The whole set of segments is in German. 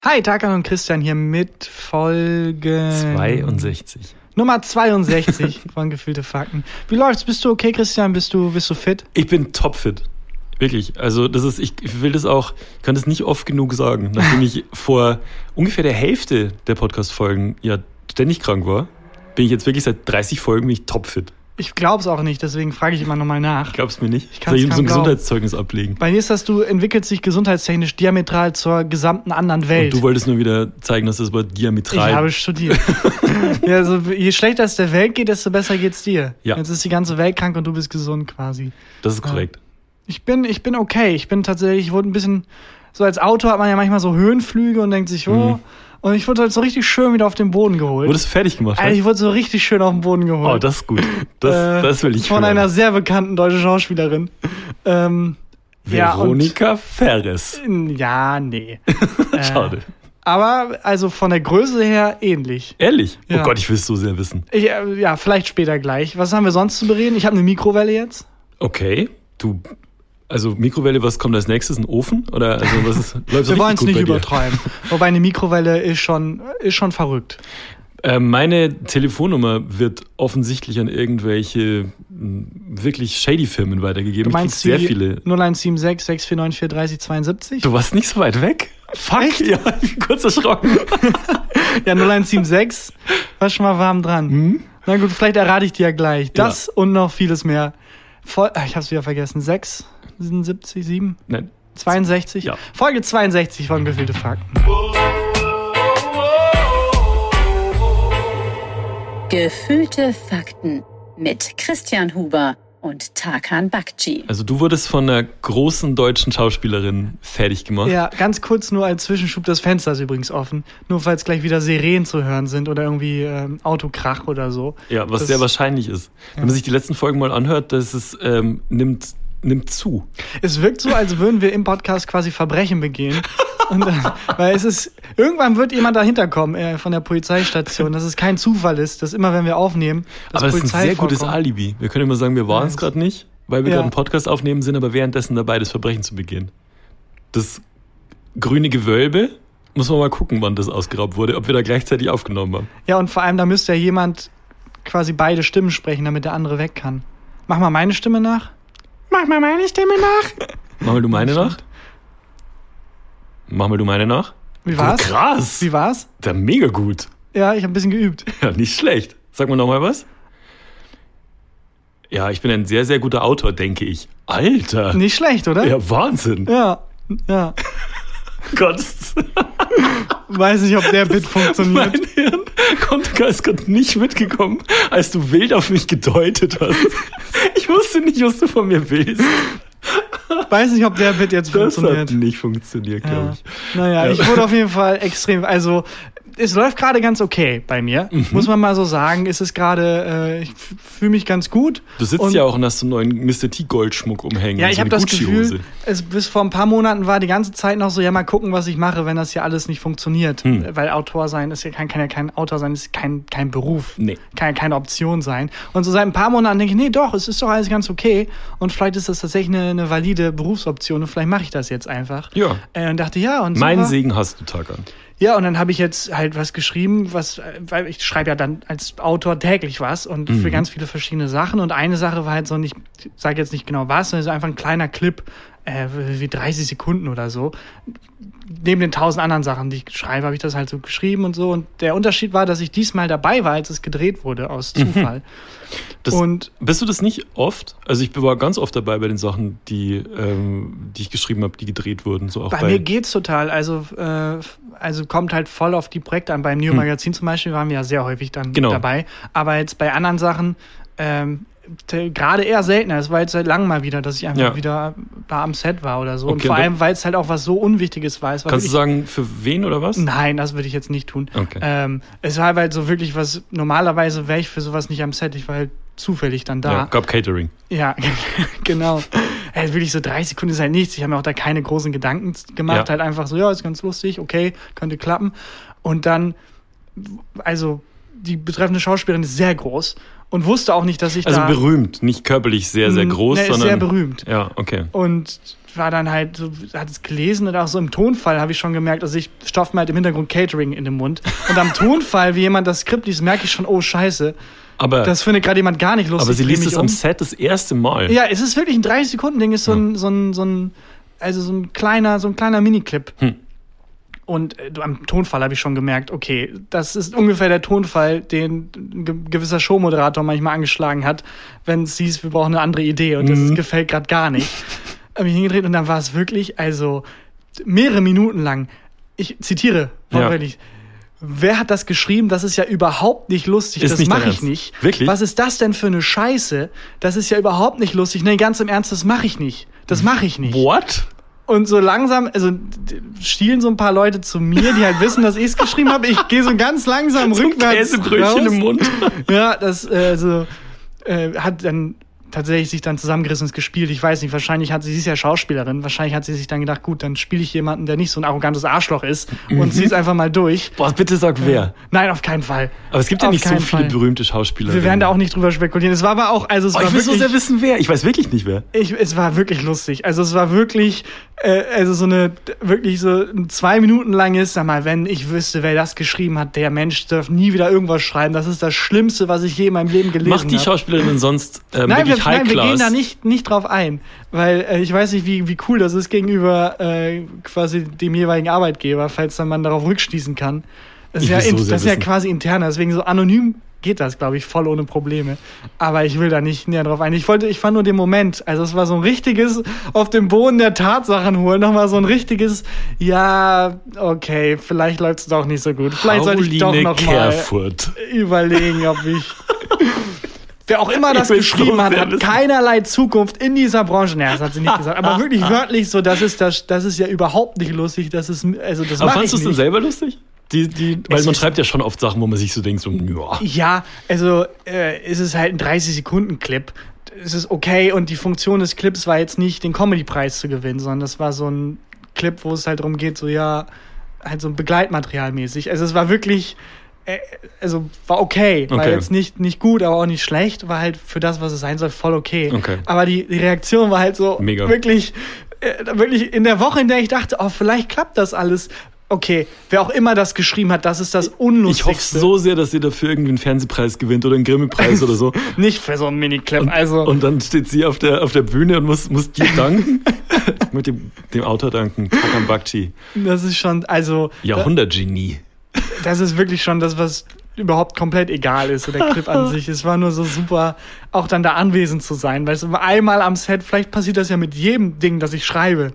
Hi, Tarkan und Christian hier mit Folge 62. Nummer 62 von Gefühlte Fakten. Wie läuft's? Bist du okay, Christian? Bist du fit? Ich bin topfit. Wirklich. Also ich will das auch, ich kann das nicht oft genug sagen. Nachdem ich vor ungefähr der Hälfte der Podcast-Folgen ja ständig krank war, bin ich jetzt wirklich seit 30 Folgen bin ich topfit. Ich glaub's auch nicht, deswegen frage ich immer nochmal nach. Glaubst du mir nicht? Ich Soll ich ihm so ein glauben. Gesundheitszeugnis ablegen? Bei dir ist das, du entwickelst dich gesundheitstechnisch diametral zur gesamten anderen Welt. Und du wolltest nur wieder zeigen, dass das Wort diametral... Ich habe studiert. Ja, also, je schlechter es der Welt geht, desto besser geht's dir. Ja. Jetzt ist die ganze Welt krank und du bist gesund quasi. Das ist korrekt. Ich bin okay. Ich wurde ein bisschen, so als Autor hat man ja manchmal so Höhenflüge und denkt sich, und ich wurde halt so richtig schön wieder auf den Boden geholt. Wurdest du fertig gemacht? Also ich wurde so richtig schön auf den Boden geholt. Oh, das ist gut. Das will ich von hören. einer sehr bekannten deutschen Schauspielerin. Veronika Ferres. Ja, nee. Schade. Aber also von der Größe her ähnlich. Ehrlich? Ja. Oh Gott, ich will es so sehr wissen. Ja, vielleicht später gleich. Was haben wir sonst zu bereden? Ich habe eine Mikrowelle jetzt. Okay, also Mikrowelle, was kommt als nächstes? Ein Ofen? Oder also was ist, läuft Wir wollen es nicht bei dir? übertreiben. Wobei eine Mikrowelle ist schon verrückt. Meine Telefonnummer wird offensichtlich an irgendwelche wirklich shady Firmen weitergegeben. Du meinst ich krieg sehr viele. 0176 649 43072? Du warst nicht so weit weg? Fuck. Echt? Ja, ich bin kurz erschrocken. Ja, 0176. War schon mal warm dran. Na gut, vielleicht errate ich dir ja gleich. Das und noch vieles mehr. Ich hab's wieder vergessen. 76, 7? Nein. 62? Ja. Folge 62 von Gefühlte Fakten. Gefühlte Fakten mit Christian Huber und Tarkan Bakci. Also du wurdest von einer großen deutschen Schauspielerin fertig gemacht. Ja, ganz kurz nur als Zwischenschub, das Fenster ist übrigens offen. Nur falls gleich wieder Sirenen zu hören sind oder irgendwie Autokrach oder so. Ja, was sehr wahrscheinlich ist. Wenn man sich die letzten Folgen mal anhört, dass es nimmt zu. Es wirkt so, als würden wir im Podcast quasi Verbrechen begehen. Und, weil irgendwann wird jemand dahinter kommen von der Polizeistation, dass es kein Zufall ist, dass immer, wenn wir aufnehmen, dass aber es ist Polizei ein sehr gutes vorkommt. Alibi. Wir können immer sagen, wir waren es gerade nicht, weil wir Ja. gerade einen Podcast aufnehmen, sind aber währenddessen dabei, das Verbrechen zu begehen. Das grüne Gewölbe, muss man mal gucken, wann das ausgeraubt wurde, ob wir da gleichzeitig aufgenommen haben. Ja, und vor allem, da müsste ja jemand quasi beide Stimmen sprechen, damit der andere weg kann. Mach mal meine Stimme nach. Mach mal meine Stimme nach. Mach mal du meine nach. Mach mal du meine nach. Wie war's? Oh, krass. Wie war's? Ja, mega gut. Ja, ich habe ein bisschen geübt. Ja, nicht schlecht. Sag mal nochmal was. Ja, ich bin ein sehr, sehr guter Autor, denke ich. Alter. Nicht schlecht, oder? Ja, Wahnsinn. Ja. Gott. Weiß nicht, ob der Bit funktioniert. Mein Hirn ist gerade nicht mitgekommen, als du wild auf mich gedeutet hast. Ich wusste nicht, was du von mir willst. Weiß nicht, ob der Bit jetzt Das funktioniert. hat nicht funktioniert, glaube ich. Naja, ich wurde auf jeden Fall extrem, also es läuft gerade ganz okay bei mir, muss man mal so sagen. Es ist gerade, ich fühle mich ganz gut. Du sitzt ja auch und hast so einen neuen Mr. T Goldschmuck umhängen. Ja, und ich so habe eine das Gucci-Hose. Gefühl, bis vor ein paar Monaten war die ganze Zeit noch so, ja, mal gucken, was ich mache, wenn das hier alles nicht funktioniert. Weil Autor sein ist kann ja kein Autor sein, ist kein Beruf. Nee. Kann ja keine Option sein. Und so seit ein paar Monaten denke ich, nee, doch, es ist doch alles ganz okay. Und vielleicht ist das tatsächlich eine valide Berufsoption und vielleicht mache ich das jetzt einfach. Ja. Und dachte, ja. Und so Mein war- Segen hast du, Tarkan. Ja, und dann habe ich jetzt halt was geschrieben, weil ich schreibe ja dann als Autor täglich was und für ganz viele verschiedene Sachen. Und eine Sache war halt so, ich sage jetzt nicht genau was, sondern so einfach ein kleiner Clip, wie 30 Sekunden oder so. Neben den 1000 anderen Sachen, die ich schreibe, habe ich das halt so geschrieben und so. Und der Unterschied war, dass ich diesmal dabei war, als es gedreht wurde, aus Zufall. Bist du das nicht oft? Also ich war ganz oft dabei bei den Sachen, die ich geschrieben habe, die gedreht wurden. So auch Bei mir geht's total. Also kommt halt voll auf die Projekte an. Beim Neo Magazin zum Beispiel waren wir ja sehr häufig dann dabei. Aber jetzt bei anderen Sachen gerade eher seltener. Es war jetzt seit langem mal wieder, dass ich einfach wieder da am Set war oder so. Okay, und vor allem, weil es halt auch was so Unwichtiges war. Kannst du sagen, für wen oder was? Nein, das würde ich jetzt nicht tun. Okay. Es war halt so wirklich was, normalerweise wäre ich für sowas nicht am Set. Ich war halt zufällig dann da. Ja, gab Catering. Ja, genau. Wirklich so 30 Sekunden ist halt nichts. Ich habe mir auch da keine großen Gedanken gemacht. Halt einfach so, ja, ist ganz lustig, okay, könnte klappen. Und dann, also die betreffende Schauspielerin ist sehr groß und wusste auch nicht, dass ich Also berühmt, nicht körperlich sehr, sehr groß, sondern... sehr berühmt. Ja, okay. Und war dann halt so, hat es gelesen und auch so im Tonfall habe ich schon gemerkt, also ich stopfe mir halt im Hintergrund Catering in den Mund. Und am Tonfall, wie jemand das Skript liest, merke ich schon, oh Scheiße. Aber das findet gerade jemand gar nicht lustig. Aber sie liest es am Set das erste Mal. Ja, es ist wirklich ein 30-Sekunden-Ding, ist so ein kleiner Miniclip. Und am Tonfall habe ich schon gemerkt, okay, das ist ungefähr der Tonfall, den ein gewisser Showmoderator manchmal angeschlagen hat, wenn es hieß, wir brauchen eine andere Idee und das gefällt gerade gar nicht. Habe ich hingedreht und dann war es wirklich, also mehrere Minuten lang, ich zitiere, wortwörtlich, wer hat das geschrieben? Das ist ja überhaupt nicht lustig, das mache ich nicht. Wirklich? Was ist das denn für eine Scheiße? Das ist ja überhaupt nicht lustig. Nee, ganz im Ernst, das mache ich nicht. Das mache ich nicht. What? Und so langsam, also stielen so ein paar Leute zu mir, die halt wissen, dass ich es geschrieben habe. Ich gehe so ganz langsam rückwärts Käsebrötchen raus. im Mund. Ja, das hat dann tatsächlich sich dann zusammengerissen und gespielt. Ich weiß nicht, wahrscheinlich sie ist ja Schauspielerin, wahrscheinlich hat sie sich dann gedacht, gut, dann spiele ich jemanden, der nicht so ein arrogantes Arschloch ist und zieh es einfach mal durch. Boah, bitte sag wer. Nein, auf keinen Fall. Aber es gibt ja nicht so viele berühmte Schauspieler. Wir werden da auch nicht drüber spekulieren. Es war aber auch, also es war ich will so sehr wissen, wer. Ich weiß wirklich nicht, wer. Es war wirklich lustig. Also es war wirklich, so ein 2 Minuten langes, sag mal, wenn ich wüsste, wer das geschrieben hat, der Mensch darf nie wieder irgendwas schreiben. Das ist das Schlimmste, was ich je in meinem Leben gelesen habe. Macht die Schauspielerin denn sonst Nein, wirklich High-Class? Wir gehen da nicht drauf ein, weil ich weiß nicht, wie cool das ist gegenüber quasi dem jeweiligen Arbeitgeber, falls dann man darauf rückschließen kann. Das ist ja quasi interner, deswegen so anonym geht das, glaube ich, voll ohne Probleme. Aber ich will da nicht näher drauf ein. Ich fand nur den Moment, also es war so ein richtiges auf dem Boden der Tatsachen holen, nochmal so ein richtiges, ja, okay, vielleicht läuft es doch nicht so gut. Vielleicht sollte ich doch noch mal überlegen, ob ich... Wer auch immer das geschrieben hat, hat keinerlei Zukunft in dieser Branche. Naja, das hat sie nicht gesagt. Aber wirklich wörtlich so, das ist ja überhaupt nicht lustig. Das aber fandst du es denn selber lustig? Weil man schreibt ja schon oft Sachen, wo man sich so denkt, so, ja, also es ist halt ein 30-Sekunden-Clip. Es ist okay und die Funktion des Clips war jetzt nicht, den Comedy-Preis zu gewinnen, sondern das war so ein Clip, wo es halt darum geht, so ja, halt so Begleitmaterialmäßig. Also es war wirklich... war okay. War jetzt nicht gut, aber auch nicht schlecht. War halt für das, was es sein soll, voll okay. Aber die Reaktion war halt so mega. Wirklich in der Woche, in der ich dachte, oh, vielleicht klappt das alles. Okay, wer auch immer das geschrieben hat, das ist das Unlustigste. Ich hoffe so sehr, dass ihr dafür irgendwie einen Fernsehpreis gewinnt oder einen Grimme-Preis oder so. Nicht für so einen Miniclip. Und dann steht sie auf der Bühne und muss dir danken. Ich möchte dem Autor danken, Tarkan Bakci. Das ist schon, Jahrhundertgenie. Das ist wirklich schon das, was überhaupt komplett egal ist, so der Clip an sich. Es war nur so super, auch dann da anwesend zu sein. Weißt du, einmal am Set, vielleicht passiert das ja mit jedem Ding, das ich schreibe.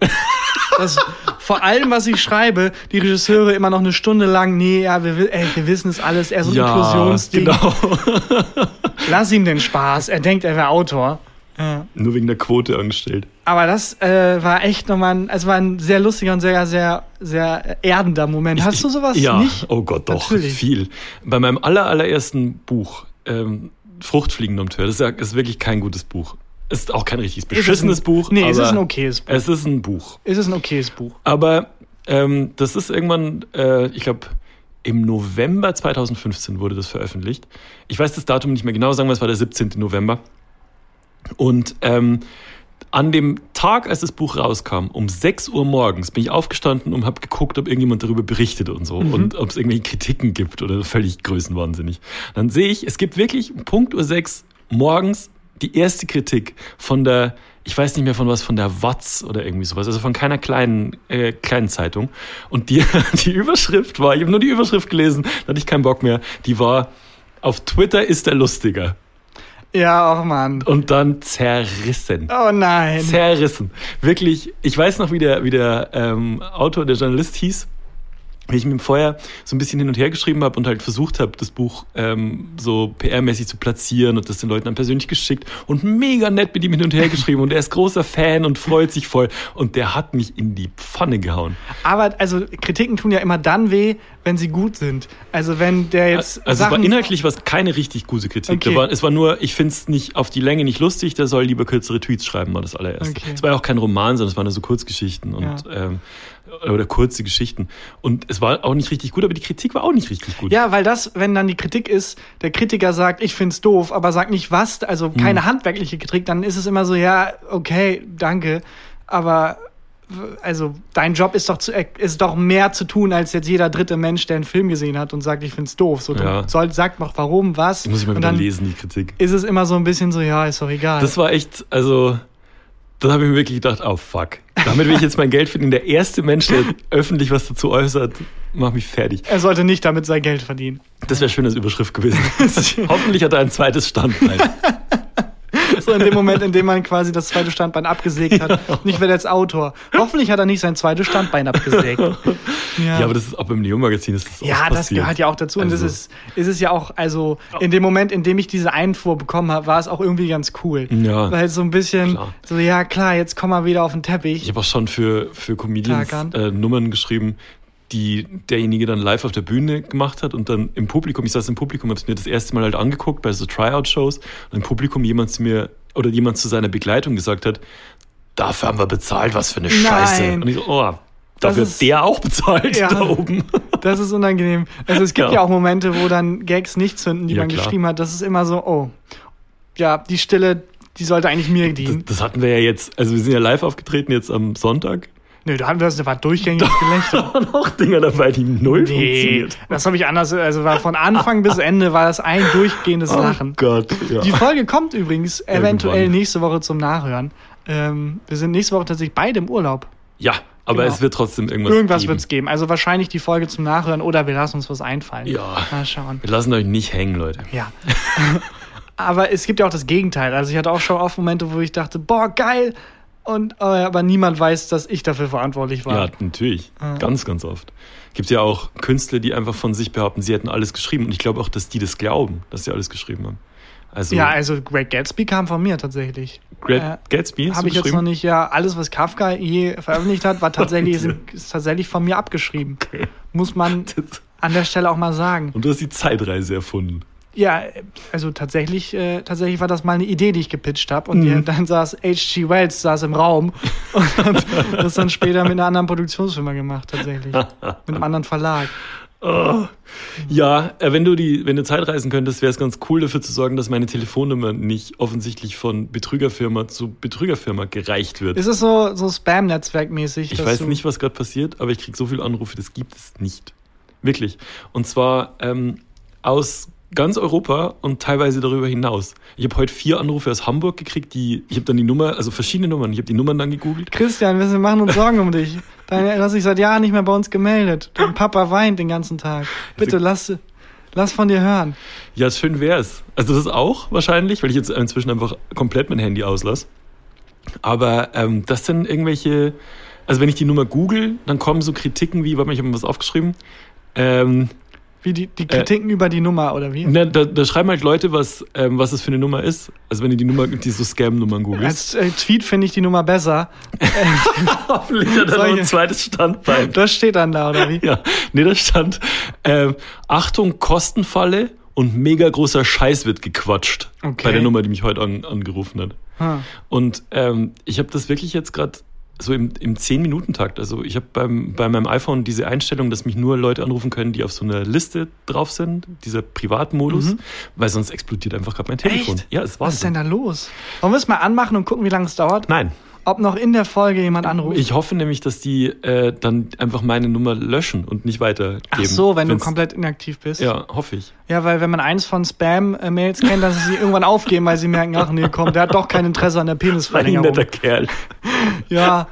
Vor allem, was ich schreibe, die Regisseure immer noch eine Stunde lang, wir wissen es alles, eher so ein Inklusionsding. Genau. Lass ihm den Spaß, er denkt, er wäre Autor. Ja. Nur wegen der Quote angestellt. Aber das war echt nochmal war ein sehr lustiger und sehr, sehr, sehr erdender Moment. Hast du sowas nicht? Oh Gott, doch, Natürlich. Viel. Bei meinem allerersten Buch, Fruchtfliegendompteur, das ist wirklich kein gutes Buch. Es ist auch kein richtig beschissenes Buch. Nee, es ist ein okayes Buch. Es ist ein Buch. Es ist ein okayes Buch. Aber das ist irgendwann, ich glaube, im November 2015 wurde das veröffentlicht. Ich weiß das Datum nicht mehr genau, sagen wir, es war der 17. November. Und an dem Tag, als das Buch rauskam, um 6 Uhr morgens, bin ich aufgestanden und habe geguckt, ob irgendjemand darüber berichtet und so. Und ob es irgendwelche Kritiken gibt oder völlig größenwahnsinnig. Dann sehe ich, es gibt wirklich um Punkt Uhr 6 morgens die erste Kritik von der, ich weiß nicht mehr von was, von der Watz oder irgendwie sowas, also von keiner kleinen Zeitung. Und die Überschrift war, ich habe nur die Überschrift gelesen, da hatte ich keinen Bock mehr, die war, auf Twitter ist er lustiger. Ja, auch Mann. Und dann zerrissen. Oh nein. Zerrissen. Wirklich, ich weiß noch, wie der Autor, der Journalist hieß, wie ich mit ihm vorher so ein bisschen hin und her geschrieben habe und halt versucht habe, das Buch so PR-mäßig zu platzieren und das den Leuten dann persönlich geschickt und mega nett mit ihm hin und her geschrieben und er ist großer Fan und freut sich voll und der hat mich in die Pfanne gehauen. Aber also Kritiken tun ja immer dann weh, wenn sie gut sind. Also wenn der jetzt es war inhaltlich keine richtig gute Kritik. Okay. Es war nur, ich finde es nicht auf die Länge nicht lustig, der soll lieber kürzere Tweets schreiben, war das allererste. Okay. Es war ja auch kein Roman, sondern es waren nur so Kurzgeschichten und oder kurze Geschichten. Und es war auch nicht richtig gut, aber die Kritik war auch nicht richtig gut. Ja, weil wenn dann die Kritik ist, der Kritiker sagt, ich find's doof, aber sagt nicht was, also keine handwerkliche Kritik, dann ist es immer so, ja, okay, danke, aber also dein Job ist doch mehr zu tun, als jetzt jeder dritte Mensch, der einen Film gesehen hat und sagt, ich find's doof. So, sag doch warum, was. Das muss ich mal wieder lesen, die Kritik. Ist es immer so ein bisschen so, ja, ist doch egal. Das war echt, also, da habe ich mir wirklich gedacht, oh fuck. Damit will ich jetzt mein Geld verdienen. Der erste Mensch, der öffentlich was dazu äußert, macht mich fertig. Er sollte nicht damit sein Geld verdienen. Das wäre schön als Überschrift gewesen. Hoffentlich hat er ein zweites Standbein. So in dem Moment, in dem man quasi das zweite Standbein abgesägt hat. Nicht wer jetzt Autor. Hoffentlich hat er nicht sein zweites Standbein abgesägt. Ja, aber das ist auch beim Neo-Magazin ist das ja, das gehört ja auch dazu. Und das ist es ja auch, also in dem Moment, in dem ich diese Einfuhr bekommen habe, war es auch irgendwie ganz cool. Ja. Weil so ein bisschen, so ja klar, jetzt kommen wir wieder auf den Teppich. Ich habe auch schon für Comedians Nummern geschrieben, die derjenige dann live auf der Bühne gemacht hat und dann im Publikum, ich saß im Publikum, habe es mir das erste Mal halt angeguckt bei so Tryout-Shows und im Publikum jemand zu seiner Begleitung gesagt hat, dafür haben wir bezahlt, was für eine Scheiße. Und ich so, dafür hat der auch bezahlt da oben. Das ist unangenehm. Also es gibt ja auch Momente, wo dann Gags nicht zünden, die man geschrieben hat. Das ist immer so, die Stille, die sollte eigentlich mir dienen. Das hatten wir ja jetzt, also wir sind ja live aufgetreten jetzt am Sonntag. Nö, da war durchgängig Gelächter. Da waren auch Dinger dabei, die null funktioniert. Das habe ich anders, also war von Anfang bis Ende war das ein durchgehendes Lachen. Oh Gott, ja. Die Folge kommt übrigens eventuell nächste Woche zum Nachhören. Wir sind nächste Woche tatsächlich beide im Urlaub. Ja, aber es wird trotzdem irgendwas wird es geben. Also wahrscheinlich die Folge zum Nachhören oder wir lassen uns was einfallen. Ja, mal schauen. Wir lassen euch nicht hängen, Leute. Ja. Aber es gibt ja auch das Gegenteil. Also ich hatte auch schon oft Momente, wo ich dachte, boah, geil. Aber niemand weiß, dass ich dafür verantwortlich war. Ja, natürlich. Ganz, ganz oft. Gibt ja auch Künstler, die einfach von sich behaupten, sie hätten alles geschrieben. Und ich glaube auch, dass die das glauben, dass sie alles geschrieben haben. Also Great Gatsby kam von mir tatsächlich. Great Gatsby? Habe ich jetzt noch nicht, alles, was Kafka je veröffentlicht hat, war ist tatsächlich von mir abgeschrieben. Okay. Muss man an der Stelle auch mal sagen. Und du hast die Zeitreise erfunden. Ja, also tatsächlich war das mal eine Idee, die ich gepitcht habe. Und dann saß H.G. Wells im Raum und hat das dann später mit einer anderen Produktionsfirma gemacht, tatsächlich. Mit einem anderen Verlag. Oh. Ja, wenn du Zeitreisen könntest, wäre es ganz cool, dafür zu sorgen, dass meine Telefonnummer nicht offensichtlich von Betrügerfirma zu Betrügerfirma gereicht wird. Ist es so Spam-Netzwerk-mäßig? Ich weiß nicht, was gerade passiert, aber ich kriege so viele Anrufe, das gibt es nicht. Wirklich. Und zwar aus ganz Europa und teilweise darüber hinaus. Ich habe heute 4 Anrufe aus Hamburg gekriegt, ich habe dann die Nummer, also verschiedene Nummern, ich habe die Nummern dann gegoogelt. Christian, wir machen uns Sorgen um dich. Du hast dich seit Jahren nicht mehr bei uns gemeldet. Dein Papa weint den ganzen Tag. Bitte lass von dir hören. Ja, schön wär's. Also das auch wahrscheinlich, weil ich jetzt inzwischen einfach komplett mein Handy auslasse. Aber das sind irgendwelche, also wenn ich die Nummer google, dann kommen so Kritiken wie, warte mal, ich habe mir was aufgeschrieben, wie die Kritiken über die Nummer, oder wie? Ne, da schreiben halt Leute, was das für eine Nummer ist. Also wenn du die so Scam-Nummern googelst. Als Tweet finde ich die Nummer besser. Hoffentlich hat er noch ein zweites Standbein. Das steht dann da, oder wie? Ja, da stand, Achtung, Kostenfalle und mega großer Scheiß wird gequatscht. Okay. Bei der Nummer, die mich heute angerufen hat. Und ich habe das wirklich jetzt gerade so im 10-Minuten-Takt. Also ich habe bei meinem iPhone diese Einstellung, dass mich nur Leute anrufen können, die auf so einer Liste drauf sind, dieser Privatmodus, weil sonst explodiert einfach gerade mein Telefon. Echt? Ja, es war. Was ist denn da los? Wollen wir es mal anmachen und gucken, wie lange es dauert? Nein. Ob noch in der Folge jemand anruft? Ich hoffe nämlich, dass die dann einfach meine Nummer löschen und nicht weitergeben. Ach so, wenn du komplett inaktiv bist. Ja, hoffe ich. Ja, weil wenn man eins von Spam-Mails kennt, dass sie irgendwann aufgeben, weil sie merken, ach nee, komm, der hat doch kein Interesse an der Penisverlängerung. Ein netter Kerl. Ja.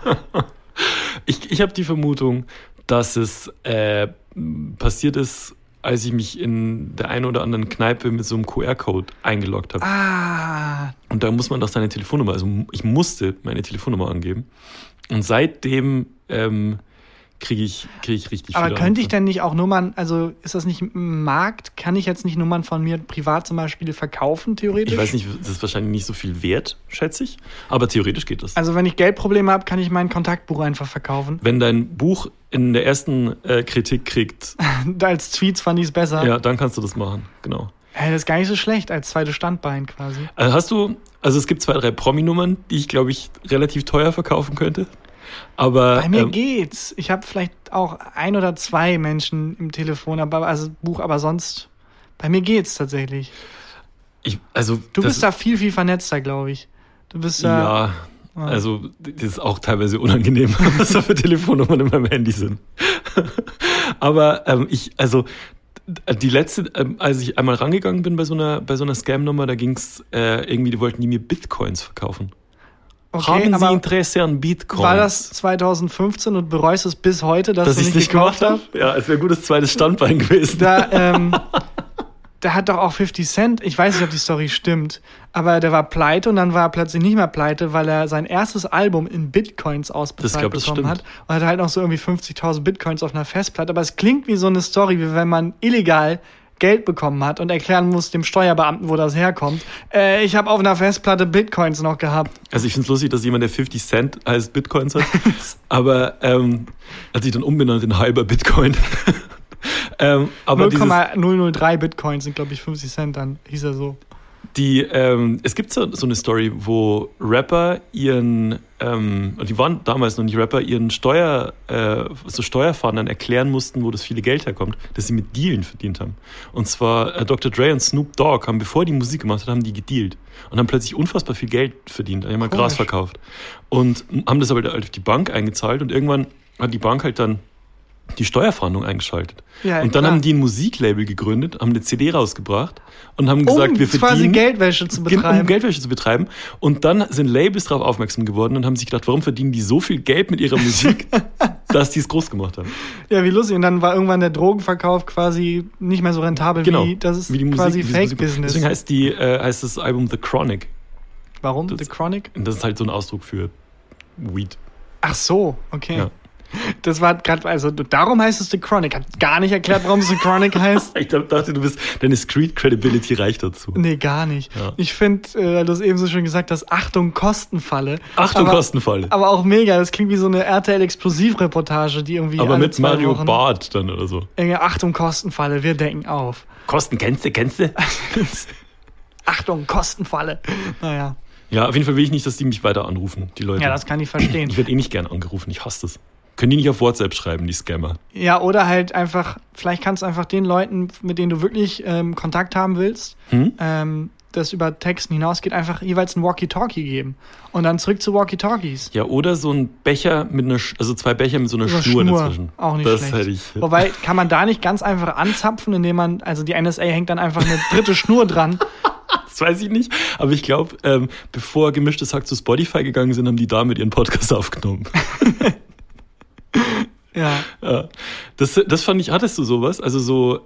Ich habe die Vermutung, dass es passiert ist, als ich mich in der einen oder anderen Kneipe mit so einem QR-Code eingeloggt habe. Und da muss man doch seine Telefonnummer, also ich musste meine Telefonnummer angeben. Und seitdem kriege ich richtig Aber viele könnte ich denn nicht auch Nummern, also ist das nicht ein Markt? Kann ich jetzt nicht Nummern von mir privat zum Beispiel verkaufen, theoretisch? Ich weiß nicht, das ist wahrscheinlich nicht so viel wert, schätze ich. Aber theoretisch geht das. Also wenn ich Geldprobleme habe, kann ich mein Kontaktbuch einfach verkaufen. Wenn dein Buch in der ersten Kritik kriegt. Als Tweets fand ich es besser. Ja, dann kannst du das machen, genau. Das ist gar nicht so schlecht, als zweites Standbein quasi. Also es gibt 2, 3 Promi-Nummern, die ich, glaube ich, relativ teuer verkaufen könnte. Aber bei mir geht's. Ich habe vielleicht auch 1 oder 2 Menschen im Telefon, Buch, aber sonst bei mir geht's tatsächlich. Du bist da viel, viel vernetzter, glaube ich. Du bist da. Ja, Also, das ist auch teilweise unangenehm, was da für Telefonnummern in meinem Handy sind. Aber die letzte, als ich einmal rangegangen bin bei so einer Scam-Nummer, da ging's irgendwie, die wollten die mir Bitcoins verkaufen. Okay, Haben Sie Interesse an Bitcoins? War das 2015 und bereust es bis heute, dass du nicht gemacht habe? Ja, es wäre ein gutes zweites Standbein gewesen. Da hat doch auch 50 Cent, ich weiß nicht, ob die Story stimmt, aber der war pleite und dann war er plötzlich nicht mehr pleite, weil er sein erstes Album in Bitcoins ausbezahlt bekommen hat. Und hat halt noch so irgendwie 50.000 Bitcoins auf einer Festplatte. Aber es klingt wie so eine Story, wie wenn man illegal Geld bekommen hat und erklären muss dem Steuerbeamten, wo das herkommt. Ich habe auf einer Festplatte Bitcoins noch gehabt. Also ich finde es lustig, dass jemand, der 50 Cent heißt, Bitcoins hat. Aber hat sich dann umbenannt in halber Bitcoin. Aber 0,003 Bitcoins sind, glaube ich, 50 Cent, dann hieß er so. Es gibt so eine Story, wo Rapper und die waren damals noch nicht Rapper, ihren Steuerfahndern erklären mussten, wo das viele Geld herkommt, dass sie mit Dealen verdient haben. Und zwar Dr. Dre und Snoop Dogg haben, bevor die Musik gemacht haben, die gedealt und haben plötzlich unfassbar viel Geld verdient, haben mal Gras verkauft und haben das aber halt auf die Bank eingezahlt und irgendwann hat die Bank halt dann die Steuerfahndung eingeschaltet. Ja, und dann haben die ein Musiklabel gegründet, haben eine CD rausgebracht und haben gesagt, wir verdienen... quasi Geldwäsche zu betreiben. Um Geldwäsche zu betreiben. Und dann sind Labels darauf aufmerksam geworden und haben sich gedacht, warum verdienen die so viel Geld mit ihrer Musik, dass die es groß gemacht haben. Ja, wie lustig. Und dann war irgendwann der Drogenverkauf quasi nicht mehr so rentabel wie das ist wie die Musik, quasi Fake-Business. Deswegen heißt das Album The Chronic. Warum? The Chronic? Das ist halt so ein Ausdruck für Weed. Ach so, okay. Ja. Das war gerade, also darum heißt es The Chronic. Hat gar nicht erklärt, warum es The Chronic heißt. Ich dachte, deine Street Credibility reicht dazu. Nee, gar nicht. Ja. Ich finde, du hast eben so schön gesagt, dass Achtung, Kostenfalle. Kostenfalle. Aber auch mega. Das klingt wie so eine RTL-Explosivreportage, die irgendwie. Aber mit Mario Barth dann oder so. Achtung, Kostenfalle, wir decken auf. Kosten, kennst du? Achtung, Kostenfalle. Naja. Ja, auf jeden Fall will ich nicht, dass die mich weiter anrufen, die Leute. Ja, das kann ich verstehen. Ich werde nicht gern angerufen, ich hasse das. Können die nicht auf WhatsApp schreiben, die Scammer? Ja, oder halt einfach, vielleicht kannst du einfach den Leuten, mit denen du wirklich Kontakt haben willst, das über Texten hinausgeht, einfach jeweils ein Walkie-Talkie geben. Und dann zurück zu Walkie-Talkies. Ja, oder so ein Becher zwei Becher mit so einer Schnur dazwischen. Auch nicht schlecht. Hätte ich. Wobei, kann man da nicht ganz einfach anzapfen, indem man, also die NSA hängt dann einfach eine dritte Schnur dran. Das weiß ich nicht, aber ich glaube, bevor Gemischtes Hack zu Spotify gegangen sind, haben die damit ihren Podcast aufgenommen. Ja. Das fand ich, hattest du sowas? Also so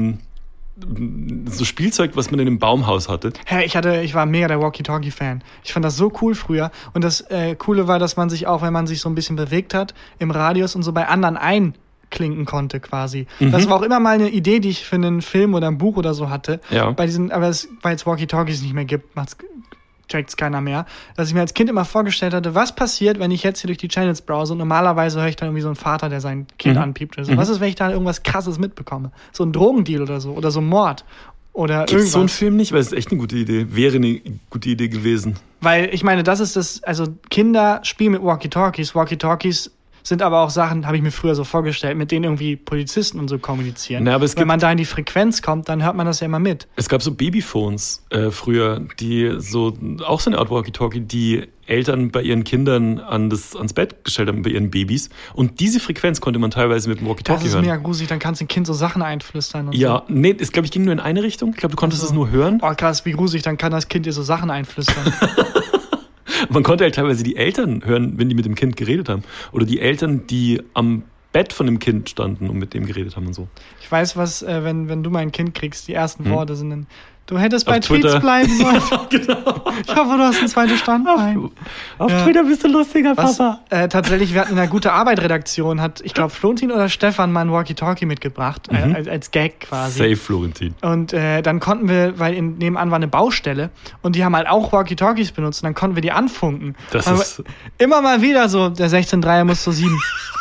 Spielzeug, was man in einem Baumhaus hatte? Ich war mega der Walkie-Talkie-Fan. Ich fand das so cool früher. Und das Coole war, dass man sich auch, wenn man sich so ein bisschen bewegt hat, im Radius und so bei anderen einklinken konnte quasi. Mhm. Das war auch immer mal eine Idee, die ich für einen Film oder ein Buch oder so hatte. Ja. Aber es, weil es Walkie-Talkies nicht mehr gibt, checkt's keiner mehr, dass ich mir als Kind immer vorgestellt hatte, was passiert, wenn ich jetzt hier durch die Channels browse und normalerweise höre ich dann irgendwie so einen Vater, der sein Kind anpiept oder so. Was ist, wenn ich da irgendwas Krasses mitbekomme? So ein Drogendeal oder so ein Mord oder Gibt's irgendwas. So einen Film nicht? Weil es ist echt eine gute Idee. Wäre eine gute Idee gewesen. Weil ich meine, das ist das, also Kinder spielen mit Walkie-Talkies. Walkie-Talkies sind aber auch Sachen, habe ich mir früher so vorgestellt, mit denen irgendwie Polizisten und so kommunizieren. Na, aber wenn man da in die Frequenz kommt, dann hört man das ja immer mit. Es gab so Babyphones früher, die auch so eine Art Walkie-Talkie, die Eltern bei ihren Kindern ans Bett gestellt haben, bei ihren Babys. Und diese Frequenz konnte man teilweise mit dem Walkie-Talkie hören. Das ist mega gruselig, dann kannst du dem Kind so Sachen einflüstern. Und ja, so. Nee, es glaube ich ging nur in eine Richtung. Ich glaube, du konntest es nur hören. Oh krass, wie gruselig, dann kann das Kind dir so Sachen einflüstern. Man konnte halt teilweise die Eltern hören, wenn die mit dem Kind geredet haben. Oder die Eltern, die am Bett von dem Kind standen und mit dem geredet haben und so. Ich weiß, was, wenn du mein Kind kriegst, die ersten Worte sind dann, du hättest bei Tweets bleiben sollen. Genau. Ich hoffe, du hast ein zweites Standbein. Auf Twitter bist du lustiger, Papa. Tatsächlich, wir hatten in einer gute Arbeit-Redaktion, hat, ich glaube, Florentin oder Stefan mal ein Walkie-Talkie mitgebracht, als Gag quasi. Safe Florentin. Und dann konnten wir, weil nebenan war eine Baustelle und die haben halt auch Walkie-Talkies benutzt und dann konnten wir die anfunken. Das ist immer mal wieder so, der 16-3er muss zur 7.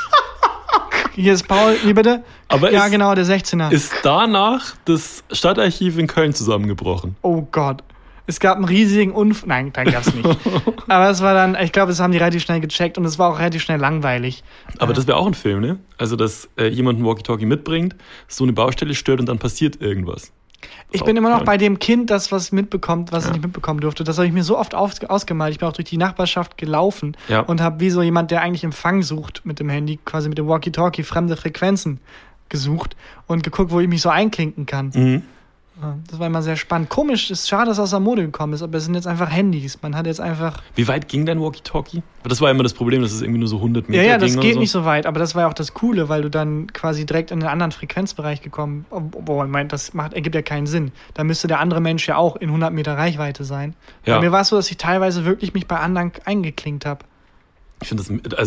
Hier ist Paul, wie bitte? Aber ja, genau, der 16er. Ist danach das Stadtarchiv in Köln zusammengebrochen? Oh Gott. Es gab einen riesigen Unfall. Nein, dann gab's nicht. Aber es war dann, ich glaube, das haben die relativ schnell gecheckt und es war auch relativ schnell langweilig. Aber das wäre auch ein Film, ne? Also, dass jemand ein Walkie-Talkie mitbringt, so eine Baustelle stört und dann passiert irgendwas. Ich bin immer noch bei dem Kind, das was mitbekommt, was es nicht mitbekommen durfte. Das habe ich mir so oft ausgemalt. Ich bin auch durch die Nachbarschaft gelaufen und habe wie so jemand, der eigentlich Empfang sucht mit dem Handy, quasi mit dem Walkie-Talkie, fremde Frequenzen gesucht und geguckt, wo ich mich so einklinken kann. Mhm. Das war immer sehr spannend. Komisch, ist schade, dass es aus der Mode gekommen ist, aber es sind jetzt einfach Handys. Man hat jetzt einfach... Wie weit ging dein Walkie-Talkie? Das war immer das Problem, dass es irgendwie nur so 100 Meter ging. Ja, das geht nicht so weit, aber das war ja auch das Coole, weil du dann quasi direkt in einen anderen Frequenzbereich gekommen bist. Obwohl, das ergibt ja keinen Sinn. Da müsste der andere Mensch ja auch in 100 Meter Reichweite sein. Ja. Bei mir war es so, dass ich teilweise wirklich mich bei anderen eingeklinkt habe. Ich finde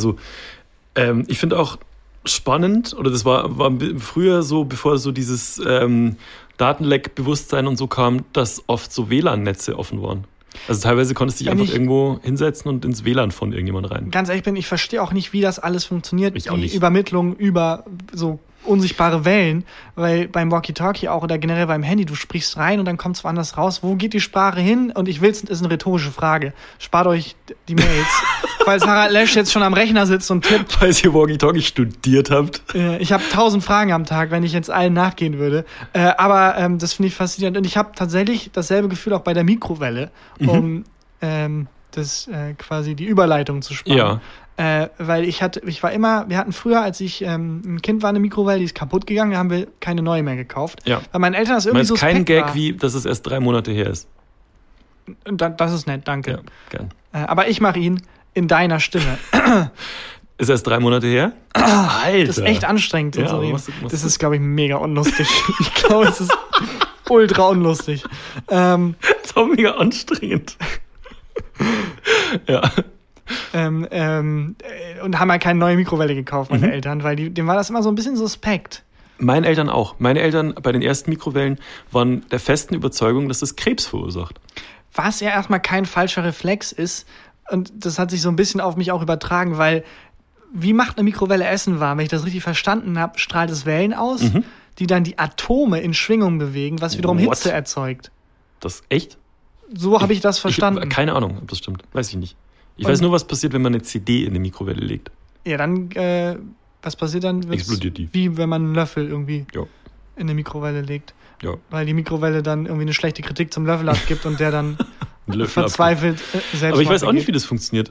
ich finde auch spannend, oder das war früher so, bevor so dieses Datenleck-Bewusstsein und so kam, dass oft so WLAN-Netze offen waren. Also teilweise konntest du dich einfach irgendwo hinsetzen und ins WLAN von irgendjemand rein. Ganz ehrlich ich verstehe auch nicht, wie das alles funktioniert. Ich auch nicht. Die Übermittlung über so unsichtbare Wellen, weil beim Walkie-Talkie auch oder generell beim Handy, du sprichst rein und dann kommt es woanders raus. Wo geht die Sprache hin? Und ist eine rhetorische Frage. Spart euch die Mails. Falls Harald Lesch jetzt schon am Rechner sitzt und tippt. Falls ihr Walkie-Talkie studiert habt. Ich habe 1000 Fragen am Tag, wenn ich jetzt allen nachgehen würde. Aber das finde ich faszinierend. Und ich habe tatsächlich dasselbe Gefühl auch bei der Mikrowelle, um quasi die Überleitung zu sparen. Ja. Weil wir hatten früher, als ich ein Kind war, eine Mikrowelle, die ist kaputt gegangen, da haben wir keine neue mehr gekauft. Ja. Weil meinen Eltern das irgendwie so kein Gag, wie, dass es erst 3 Monate her ist. Das ist nett, danke. Ja, gern. Aber ich mache ihn in deiner Stimme. Ist erst 3 Monate her? Alter! Das ist echt anstrengend. Ja, so das ist, glaube ich, mega unlustig. Ich glaube, es ist ultra unlustig. Das ist auch mega anstrengend. Ja. Und haben halt keine neue Mikrowelle gekauft, meine Eltern, weil dem war das immer so ein bisschen suspekt. Meinen Eltern auch. Meine Eltern bei den ersten Mikrowellen waren der festen Überzeugung, dass das Krebs verursacht. Was ja erstmal kein falscher Reflex ist. Und das hat sich so ein bisschen auf mich auch übertragen, weil wie macht eine Mikrowelle Essen warm? Wenn ich das richtig verstanden habe, strahlt es Wellen aus, die dann die Atome in Schwingung bewegen, was wiederum Hitze erzeugt. Das echt? So habe ich das verstanden. Keine Ahnung, ob das stimmt. Weiß ich nicht. Ich weiß nur, was passiert, wenn man eine CD in eine Mikrowelle legt. Ja, dann, was passiert dann? Explodiert die. Wie wenn man einen Löffel irgendwie in eine Mikrowelle legt. Ja. Weil die Mikrowelle dann irgendwie eine schlechte Kritik zum Löffel abgibt und der dann verzweifelt selbst. Aber ich weiß auch nicht, wie das funktioniert.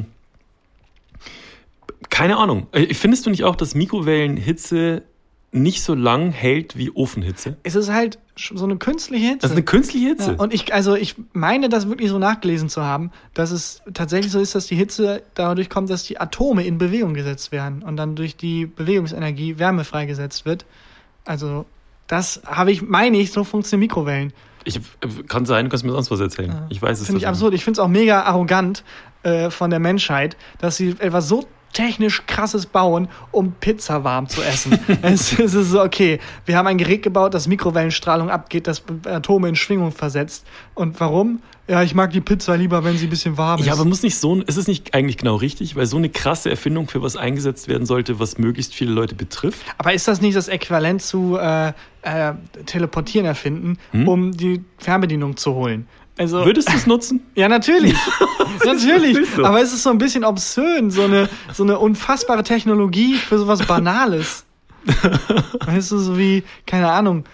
Keine Ahnung. Findest du nicht auch, dass Mikrowellenhitze nicht so lang hält wie Ofenhitze? Es ist halt so eine künstliche Hitze. Das ist eine künstliche Hitze? Ja, und ich meine, das wirklich so nachgelesen zu haben, dass es tatsächlich so ist, dass die Hitze dadurch kommt, dass die Atome in Bewegung gesetzt werden und dann durch die Bewegungsenergie Wärme freigesetzt wird. Also das meine ich, so funktionieren Mikrowellen. Kann sein, du kannst mir sonst was erzählen. Ja. Ich weiß es nicht. Finde ich absurd. Ich finde es auch mega arrogant von der Menschheit, dass sie etwas so technisch krasses bauen, um Pizza warm zu essen. Es ist so, okay, wir haben ein Gerät gebaut, das Mikrowellenstrahlung abgeht, das Atome in Schwingung versetzt. Und warum? Ja, ich mag die Pizza lieber, wenn sie ein bisschen warm ist. Ja, aber ist es nicht eigentlich genau richtig? Weil so eine krasse Erfindung für was eingesetzt werden sollte, was möglichst viele Leute betrifft? Aber ist das nicht das Äquivalent zu Teleportieren erfinden, um die Fernbedienung zu holen? Also, würdest du es nutzen? Ja, natürlich. Natürlich. So. Aber es ist so ein bisschen obszön, so eine unfassbare Technologie für sowas Banales. Weißt du, so wie, keine Ahnung.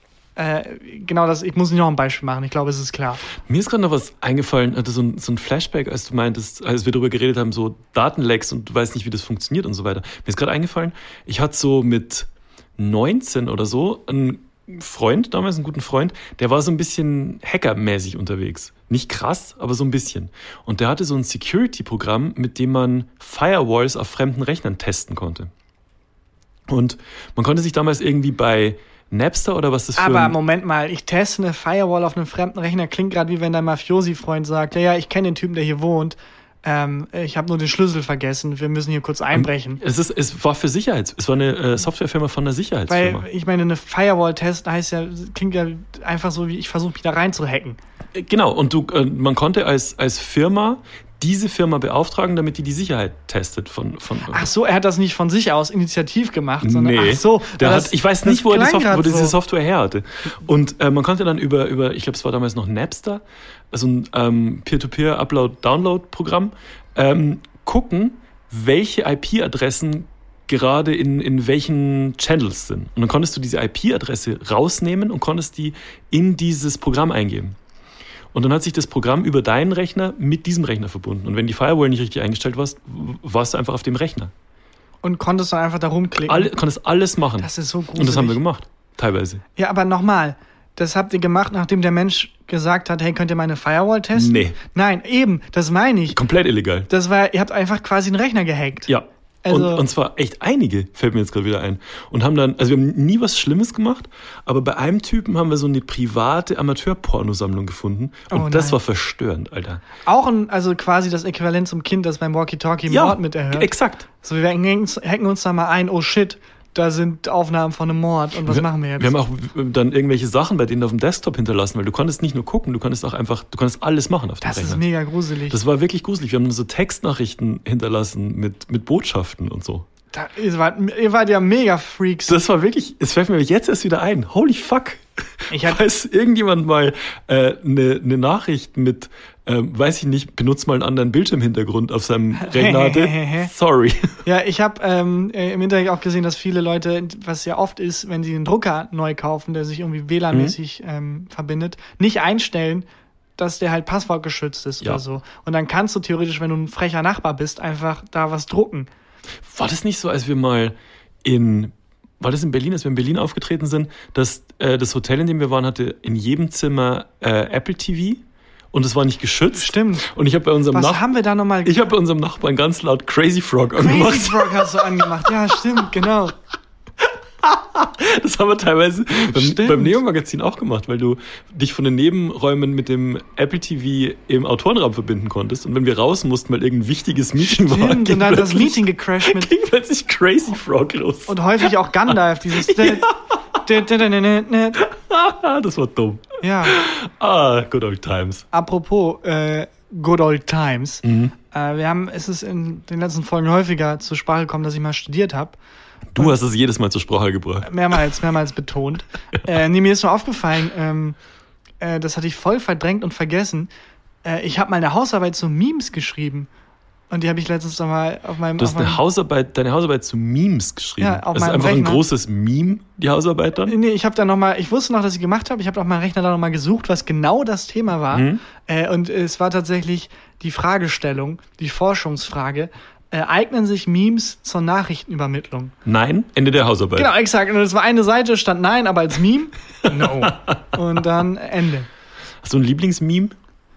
Genau ich muss nicht noch ein Beispiel machen, ich glaube, es ist klar. Mir ist gerade noch was eingefallen, so ein Flashback, als du meintest, als wir darüber geredet haben, so Datenlecks und du weißt nicht, wie das funktioniert und so weiter. Mir ist gerade eingefallen, ich hatte so mit 19 oder so einen Freund, damals einen guten Freund, der war so ein bisschen hackermäßig unterwegs. Nicht krass, aber so ein bisschen. Und der hatte so ein Security-Programm, mit dem man Firewalls auf fremden Rechnern testen konnte. Und man konnte sich damals irgendwie bei Napster oder was das für Aber Moment mal, ich teste eine Firewall auf einem fremden Rechner, klingt gerade wie wenn dein Mafiosi-Freund sagt, ja, ich kenne den Typen, der hier wohnt, ich habe nur den Schlüssel vergessen, wir müssen hier kurz einbrechen. Es war für Sicherheits, es war eine Softwarefirma von einer Sicherheitsfirma. Weil, ich meine, eine Firewall-Test klingt ja einfach so, wie ich versuche, mich da rein zu hacken. Genau, und man konnte als Firma diese Firma beauftragen, damit die Sicherheit testet von. Ach so, er hat das nicht von sich aus initiativ gemacht, sondern nee, ach so. Ich weiß nicht, wo er diese Software her hatte. Und man konnte dann über, ich glaube, es war damals noch Napster, also ein Peer-to-Peer-Upload-Download-Programm, gucken, welche IP-Adressen gerade in welchen Channels sind. Und dann konntest du diese IP-Adresse rausnehmen und konntest die in dieses Programm eingeben. Und dann hat sich das Programm über deinen Rechner mit diesem Rechner verbunden. Und wenn die Firewall nicht richtig eingestellt war, warst du einfach auf dem Rechner. Und konntest dann einfach da rumklicken? Konntest alles machen. Das ist so gruselig. Und das haben wir gemacht, teilweise. Ja, aber nochmal, das habt ihr gemacht, nachdem der Mensch gesagt hat, hey, könnt ihr meine Firewall testen? Nee. Nein, eben, das meine ich. Komplett illegal. Ihr habt einfach quasi einen Rechner gehackt. Ja. Also, und zwar echt einige, fällt mir jetzt gerade wieder ein. Und haben dann, also wir haben nie was Schlimmes gemacht, aber bei einem Typen haben wir so eine private Amateur-Pornosammlung gefunden. Und das war verstörend, Alter. Auch also quasi das Äquivalent zum Kind, das beim Walkie-Talkie Mord miterhört. Exakt. So, wir hacken uns da mal ein, oh shit, da sind Aufnahmen von einem Mord und was machen wir jetzt? Wir haben auch dann irgendwelche Sachen bei denen auf dem Desktop hinterlassen, weil du konntest nicht nur gucken, du konntest alles machen auf dem Rechner. Das ist mega gruselig. Das war wirklich gruselig. Wir haben so Textnachrichten hinterlassen mit Botschaften und so. Ihr wart ja mega Freaks. Das war wirklich, es fällt mir jetzt erst wieder ein. Holy fuck. Falls irgendjemand mal eine Nachricht mit, weiß ich nicht, benutzt mal einen anderen Bildschirmhintergrund auf seinem Rechner hatte. Sorry. Ja, ich habe im Internet auch gesehen, dass viele Leute, was ja oft ist, wenn sie einen Drucker neu kaufen, der sich irgendwie WLAN-mäßig verbindet, nicht einstellen, dass der halt passwortgeschützt ist oder so. Und dann kannst du theoretisch, wenn du ein frecher Nachbar bist, einfach da was drucken. War das nicht so, als wir mal war das in Berlin, als wir in Berlin aufgetreten sind, dass das Hotel, in dem wir waren, hatte in jedem Zimmer Apple TV und es war nicht geschützt. Stimmt. Und ich habe bei unserem haben wir da nochmal? Ich habe bei unserem Nachbarn ganz laut Crazy Frog angemacht. Crazy Frog hast du angemacht, ja, stimmt, genau. Das haben wir teilweise beim Neo-Magazin auch gemacht, weil du dich von den Nebenräumen mit dem Apple TV im Autorenraum verbinden konntest. Und wenn wir raus mussten, weil irgendein wichtiges Meeting war, und dann das Meeting gecrashed ging plötzlich Crazy Frog los. Und häufig auch Gandalf, dieses Das war dumm. Ja. Good old times. Apropos good old times. Es ist in den letzten Folgen häufiger zur Sprache gekommen, dass ich mal studiert habe. Du hast es jedes Mal zur Sprache gebracht. Mehrmals betont. Mir ist nur aufgefallen, das hatte ich voll verdrängt und vergessen. Ich habe mal eine Hausarbeit zu Memes geschrieben. Und die habe ich letztens mal auf meinem... Du hast deine Hausarbeit zu Memes geschrieben? Ja, auf das meinem ist einfach Rechner. ein großes Meme, die Hausarbeit dann? Nee, ich wusste noch, dass ich gemacht habe. Ich habe auf meinem Rechner da nochmal gesucht, was genau das Thema war. Und es war tatsächlich die Fragestellung, die Forschungsfrage, eignen sich Memes zur Nachrichtenübermittlung? Nein, Ende der Hausarbeit. Genau, exakt. Und es war eine Seite, stand nein, aber als Meme, no. Und dann Ende. Hast du ein Lieblingsmeme?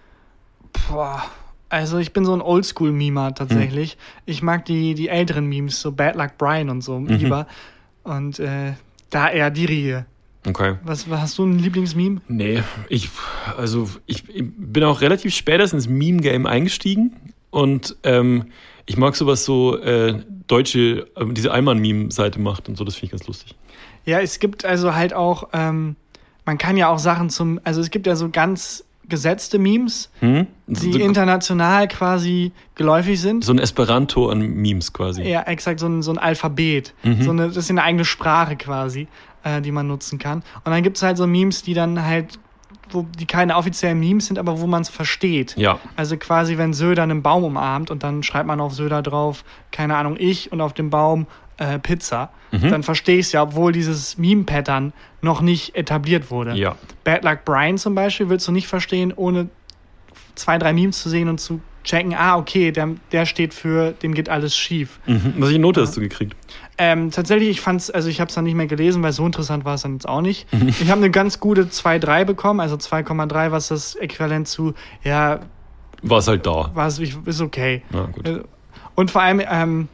Boah, also ich bin so ein Oldschool-Memer tatsächlich. Ich mag die älteren Memes, so Bad Luck Brian und so lieber. Und da eher die Riege. Okay. Was hast du ein Lieblingsmeme? Nee, ich bin auch relativ spät erst ins Meme-Game eingestiegen und ich mag sowas so deutsche, diese Allmann-Meme-Seite macht und so, das finde ich ganz lustig. Ja, es gibt also halt auch, man kann ja auch Sachen also es gibt ja so ganz gesetzte Memes, die international quasi geläufig sind. So ein Esperanto an Memes quasi. Ja, exakt, so ein Alphabet. Das ist eine eigene Sprache quasi, die man nutzen kann. Und dann gibt es halt so Memes, die dann halt, die keine offiziellen Memes sind, aber wo man es versteht. Ja. Also quasi, wenn Söder einen Baum umarmt und dann schreibt man auf Söder drauf, keine Ahnung, ich und auf dem Baum Pizza, dann verstehe ich es ja, obwohl dieses Meme-Pattern noch nicht etabliert wurde. Ja. Bad Luck Brian zum Beispiel willst du nicht verstehen, ohne 2, 3 Memes zu sehen und zu checken, okay, der steht für, dem geht alles schief. Welche Note hast du gekriegt? Tatsächlich, ich habe es dann nicht mehr gelesen, weil so interessant war es dann jetzt auch nicht. Ich habe eine ganz gute 2,3 bekommen, also 2,3, was das Äquivalent zu, ja... War es halt da. Ist okay. Ja, gut. Und vor allem,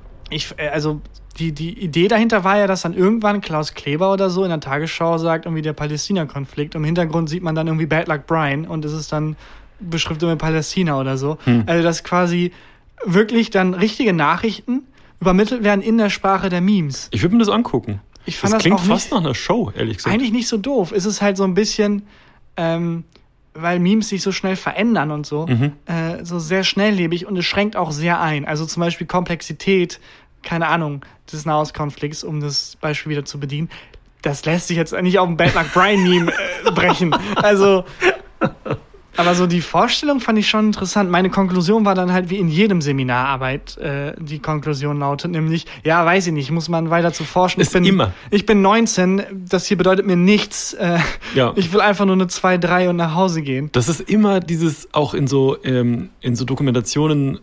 die Idee dahinter war ja, dass dann irgendwann Klaus Kleber oder so in der Tagesschau sagt, irgendwie der Palästina-Konflikt. Im Hintergrund sieht man dann irgendwie Bad Luck Brian und es ist dann beschriftet mit Palästina oder so. Also, dass quasi wirklich dann richtige Nachrichten übermittelt werden in der Sprache der Memes. Ich würde mir das angucken. Ich fand das klingt auch fast nach einer Show, ehrlich gesagt. Eigentlich nicht so doof. Es ist halt so ein bisschen, weil Memes sich so schnell verändern und so, so sehr schnelllebig und es schränkt auch sehr ein. Also zum Beispiel Komplexität, keine Ahnung, des Nahostkonflikts, um das Beispiel wieder zu bedienen. Das lässt sich jetzt nicht auf ein Bad Luck Brian Meme brechen. Also Aber so die Vorstellung fand ich schon interessant. Meine Konklusion war dann halt wie in jedem Seminararbeit die Konklusion lautet, nämlich, ja, weiß ich nicht, muss man weiter zu forschen. Ich bin 19, das hier bedeutet mir nichts. Ich will einfach nur eine 2, 3 und nach Hause gehen. Das ist immer dieses, auch in so Dokumentationen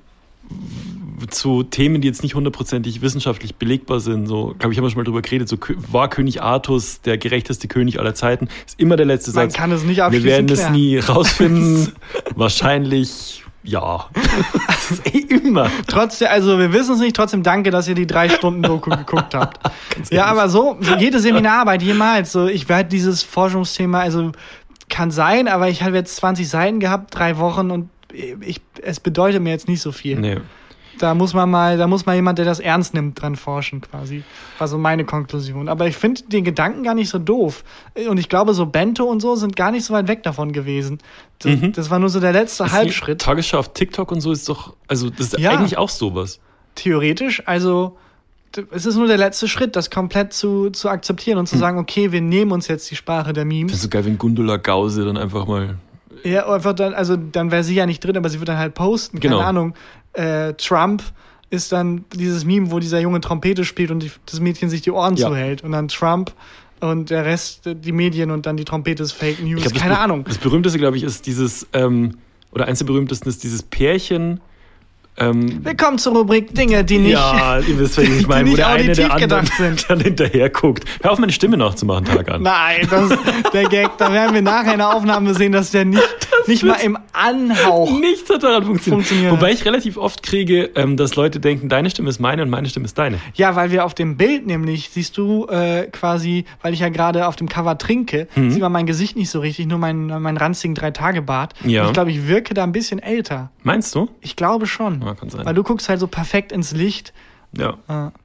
zu Themen, die jetzt nicht hundertprozentig wissenschaftlich belegbar sind, so, glaube ich, haben wir schon mal drüber geredet, so war König Artus der gerechteste König aller Zeiten, ist immer der letzte Satz. Man kann es nicht abschließend Wir werden es nie rausfinden. Wahrscheinlich, ja. Das ist immer. Trotzdem, also wir wissen es nicht, trotzdem danke, dass ihr die 3 Stunden Doku geguckt habt. Ja, aber so jede Seminararbeit jemals, so, ich werde dieses Forschungsthema, also kann sein, aber ich habe jetzt 20 Seiten gehabt, 3 Wochen und es bedeutet mir jetzt nicht so viel. Nee. Da muss mal jemand, der das ernst nimmt, dran forschen quasi. War so meine Konklusion. Aber ich finde den Gedanken gar nicht so doof. Und ich glaube, so Bento und so sind gar nicht so weit weg davon gewesen. Das war nur so der letzte Halbschritt. Tagesschau auf TikTok und so ist doch, also das ist eigentlich auch sowas. Theoretisch, also es ist nur der letzte Schritt, das komplett zu akzeptieren und zu sagen, okay, wir nehmen uns jetzt die Sprache der Memes. Das ist so geil, wenn Gundula Gause dann einfach mal... Ja, einfach dann wäre sie ja nicht drin, aber sie wird dann halt posten, keine Ahnung. Trump ist dann dieses Meme, wo dieser Junge Trompete spielt und das Mädchen sich die Ohren zuhält. Und dann Trump und der Rest, die Medien und dann die Trompete ist Fake News. Glaub, keine Ahnung. Das berühmteste, glaube ich, ist dieses, oder eins der berühmtesten ist dieses Pärchen. Willkommen zur Rubrik Dinge, die nicht, ihr wisst, was ich meine, wo der eine der anderen sind. Dann hinterher guckt. Hör auf, meine Stimme nachzumachen, Tag an. Nein, der Gag, da werden wir nachher in der Aufnahme sehen, dass der nicht mal im Anhauch nichts hat daran funktioniert. Wobei ich relativ oft kriege, dass Leute denken, deine Stimme ist meine und meine Stimme ist deine. Ja, weil wir auf dem Bild nämlich, siehst du quasi, weil ich ja gerade auf dem Cover trinke, sieht man mein Gesicht nicht so richtig, nur mein ranzigen 3-Tage-Bart. Ja. Ich glaube, ich wirke da ein bisschen älter. Meinst du? Ich glaube schon. Ja, kann sein. Weil du guckst halt so perfekt ins Licht. Ja.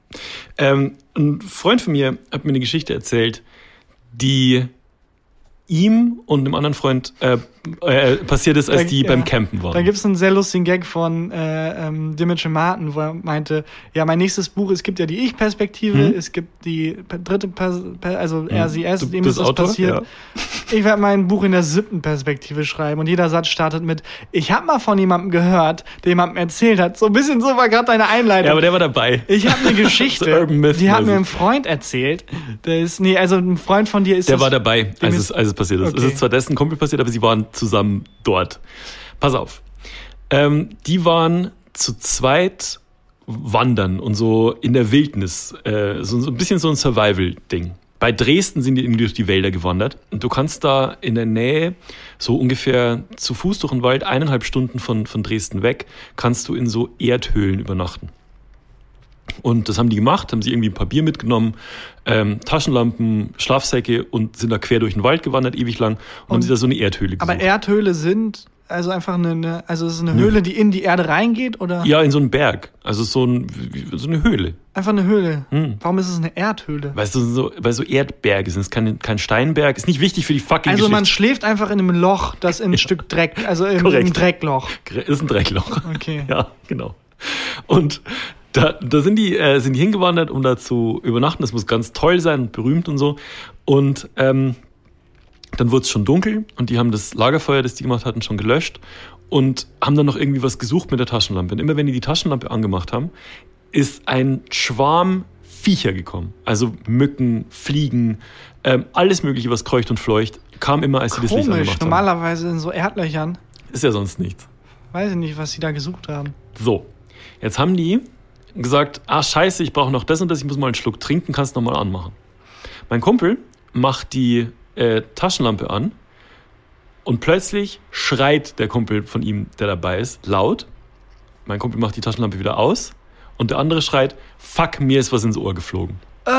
Ein Freund von mir hat mir eine Geschichte erzählt, die ihm und einem anderen Freund passiert ist, als die beim Campen waren. Da gibt es einen sehr lustigen Gag von Dimitri Martin, wo er meinte, ja, mein nächstes Buch, es gibt ja die Ich-Perspektive, es gibt die dritte, also er, sie, es, dem ist das Autor, passiert. Ja. Ich werde mein Buch in der 7. Perspektive schreiben und jeder Satz startet mit, ich habe mal von jemandem gehört, der jemandem erzählt hat. So ein bisschen so war gerade deine Einleitung. Ja, aber der war dabei. Ich habe eine Geschichte, die hat mir ein Freund erzählt. Also ein Freund von dir ist der war dabei, als es passiert ist. Okay. Es ist zwar dessen Kumpel passiert, aber sie waren zusammen dort. Pass auf. Die waren zu zweit wandern und so in der Wildnis. So ein bisschen so ein Survival-Ding. Bei Dresden sind die irgendwie durch die Wälder gewandert. Und du kannst da in der Nähe, so ungefähr zu Fuß durch den Wald, 1,5 Stunden von Dresden weg, kannst du in so Erdhöhlen übernachten. Und das haben die gemacht, haben sie irgendwie ein paar Bier mitgenommen, Taschenlampen, Schlafsäcke und sind da quer durch den Wald gewandert, ewig lang, und haben sie da so eine Erdhöhle gesucht. Aber Erdhöhle sind also einfach es ist eine Höhle, die in die Erde reingeht, oder? Ja, in so einen Berg. Also so eine Höhle. Einfach eine Höhle. Warum ist es eine Erdhöhle? Weißt du, weil so Erdberge sind. Es ist kein Steinberg. Ist nicht wichtig für die fucking Also Geschichte. Man schläft einfach in einem Loch, das in ein Stück Dreck, also in einem Dreckloch. Ist ein Dreckloch. Okay. Ja, genau. Und da sind die hingewandert, um da zu übernachten. Das muss ganz toll sein und berühmt und so. Und dann wurde es schon dunkel und die haben das Lagerfeuer, das die gemacht hatten, schon gelöscht und haben dann noch irgendwie was gesucht mit der Taschenlampe. Und immer wenn die Taschenlampe angemacht haben, ist ein Schwarm Viecher gekommen. Also Mücken, Fliegen, alles Mögliche, was kreucht und fleucht, kam immer, als sie das Licht angemacht haben. Normalerweise in so Erdlöchern. Ist ja sonst nichts. Weiß ich nicht, was sie da gesucht haben. So, jetzt haben die gesagt, scheiße, ich brauche noch das und das, ich muss mal einen Schluck trinken, kannst du nochmal anmachen. Mein Kumpel macht die Taschenlampe an und plötzlich schreit der Kumpel von ihm, der dabei ist, laut. Mein Kumpel macht die Taschenlampe wieder aus und der andere schreit, fuck, mir ist was ins Ohr geflogen.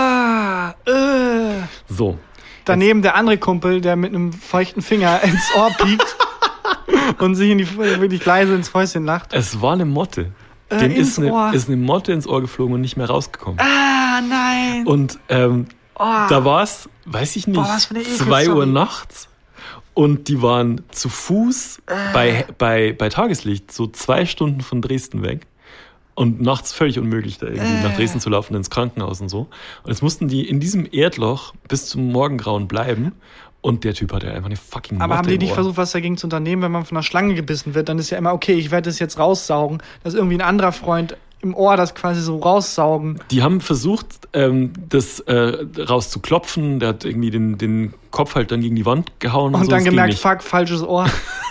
So. Daneben der andere Kumpel, der mit einem feuchten Finger ins Ohr piekt und sich wirklich leise ins Fäustchen lacht. Es war eine Motte. Dem ist eine Motte ins Ohr geflogen und nicht mehr rausgekommen. Nein. Und da war es, weiß ich nicht, 2 Uhr nachts und die waren zu Fuß bei Tageslicht, so 2 Stunden von Dresden weg Und nachts völlig unmöglich, da irgendwie nach Dresden zu laufen, ins Krankenhaus und so. Und jetzt mussten die in diesem Erdloch bis zum Morgengrauen bleiben. Und der Typ hatte einfach eine fucking Motte. Aber haben die nicht im Ohr. versucht, was dagegen zu unternehmen, wenn man von einer Schlange gebissen wird? Dann ist ja immer, okay, ich werde das jetzt raussaugen. Dass irgendwie ein anderer Freund im Ohr das quasi so raussaugen. Die haben versucht, das rauszuklopfen. Der hat irgendwie den Kopf halt dann gegen die Wand gehauen. Und so. dann Das gemerkt, ging fuck, falsches Ohr.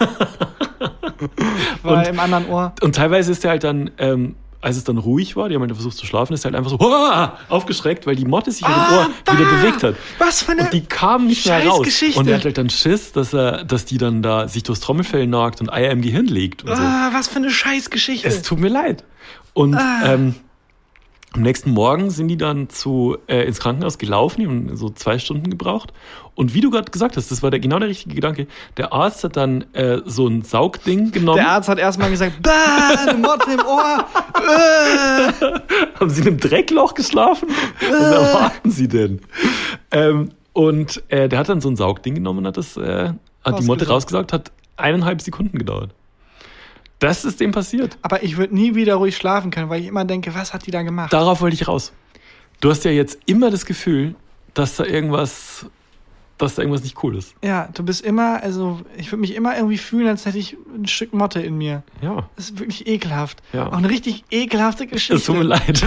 War im anderen Ohr. und teilweise ist der halt dann, als es dann ruhig war, die haben halt versucht zu schlafen, ist der halt einfach so aufgeschreckt, weil die Motte sich halt im Ohr wieder bewegt hat. Was für eine Und die kam nicht mehr raus. Scheißgeschichte. Und er hat halt dann Schiss, dass die dann da sich durchs Trommelfell nagt und Eier im Gehirn legt und so. Was für eine Scheißgeschichte. Es tut mir leid. Und am nächsten Morgen sind die dann ins Krankenhaus gelaufen, die haben so 2 Stunden gebraucht. Und wie du gerade gesagt hast, das war genau der richtige Gedanke. Der Arzt hat dann so ein Saugding genommen. Der Arzt hat erstmal gesagt, eine Motte im Ohr. Haben Sie in einem Dreckloch geschlafen? Was erwarten Sie denn? Und der hat dann so ein Saugding genommen und hat die Motte rausgesaugt, hat 1,5 Sekunden gedauert. Das ist dem passiert. Aber ich würde nie wieder ruhig schlafen können, weil ich immer denke, was hat die da gemacht? Darauf wollte ich raus. Du hast ja jetzt immer das Gefühl, dass da irgendwas nicht cool ist. Ja, du bist immer, also ich würde mich immer irgendwie fühlen, als hätte ich ein Stück Motte in mir. Ja. Das ist wirklich ekelhaft. Ja. Auch eine richtig ekelhafte Geschichte. Es tut mir leid.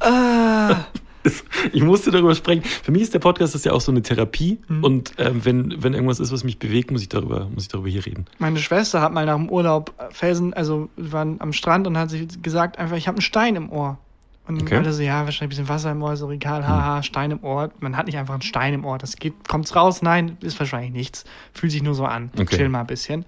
Ich musste darüber sprechen. Für mich ist der Podcast ja auch so eine Therapie. Und wenn irgendwas ist, was mich bewegt, muss ich darüber hier reden. Meine Schwester hat mal nach dem Urlaub wir waren am Strand und hat sich gesagt, einfach, ich habe einen Stein im Ohr. Und alle so, ja, wahrscheinlich ein bisschen Wasser im Ohr, ist doch egal, haha, Stein im Ohr. Man hat nicht einfach einen Stein im Ohr. Kommt's raus? Nein, ist wahrscheinlich nichts. Fühlt sich nur so an. Okay. Chill mal ein bisschen.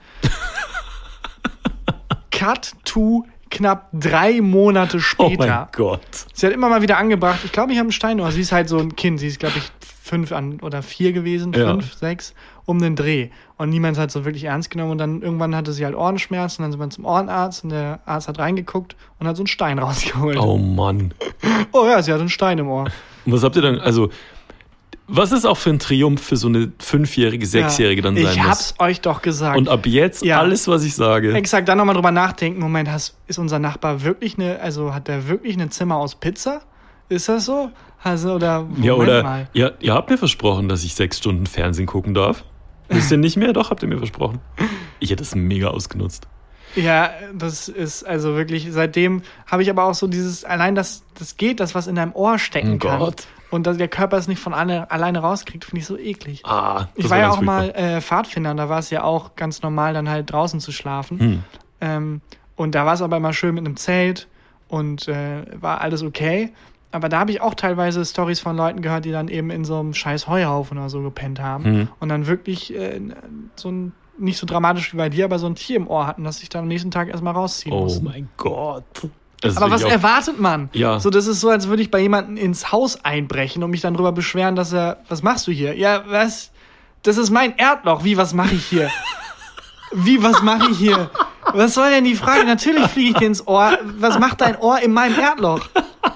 Cut to knapp 3 Monate später. Oh mein Gott. Sie hat immer mal wieder angebracht, ich glaube, ich habe einen Stein im Ohr. Sie ist halt so ein Kind. Sie ist, glaube ich, 5 oder 4 gewesen, 5, 6, um den Dreh. Und niemand hat es so wirklich ernst genommen. Und dann irgendwann hatte sie halt Ohrenschmerzen. Dann sind wir zum Ohrenarzt und der Arzt hat reingeguckt und hat so einen Stein rausgeholt. Oh Mann. Oh ja, sie hat einen Stein im Ohr. Und was habt ihr dann, was ist auch für ein Triumph für so eine 5-Jährige, 6-Jährige dann sein muss? Ich hab's euch doch gesagt. Und ab jetzt alles, was ich sage. Exakt, dann nochmal drüber nachdenken. Moment, ist unser Nachbar wirklich hat der wirklich ein Zimmer aus Pizza? Ist das so? Mal. Ihr habt mir versprochen, dass ich 6 Stunden Fernsehen gucken darf. Wisst ihr nicht mehr? Doch, habt ihr mir versprochen. Ich hätte es mega ausgenutzt. Ja, das ist also wirklich, seitdem habe ich aber auch so allein das geht, das was in deinem Ohr stecken kann. Gott. Und dass der Körper es nicht von alleine rauskriegt, finde ich so eklig. Ich das war ja ganz auch mal Pfadfinder, und da war es ja auch ganz normal, dann halt draußen zu schlafen. Und da war es aber immer schön mit einem Zelt und war alles okay. Aber da habe ich auch teilweise Storys von Leuten gehört, die dann eben in so einem scheiß Heuhaufen oder so gepennt haben. Und dann wirklich nicht so dramatisch wie bei dir, aber so ein Tier im Ohr hatten, das sich dann am nächsten Tag erstmal rausziehen mussten. Oh mein Gott. Aber was erwartet man? Ja. So, das ist so, als würde ich bei jemandem ins Haus einbrechen und mich dann darüber beschweren, was machst du hier? Ja, was? Das ist mein Erdloch. Wie, was mache ich hier? Was mache ich hier? Was soll denn die Frage? Natürlich fliege ich dir ins Ohr. Was macht dein Ohr in meinem Erdloch?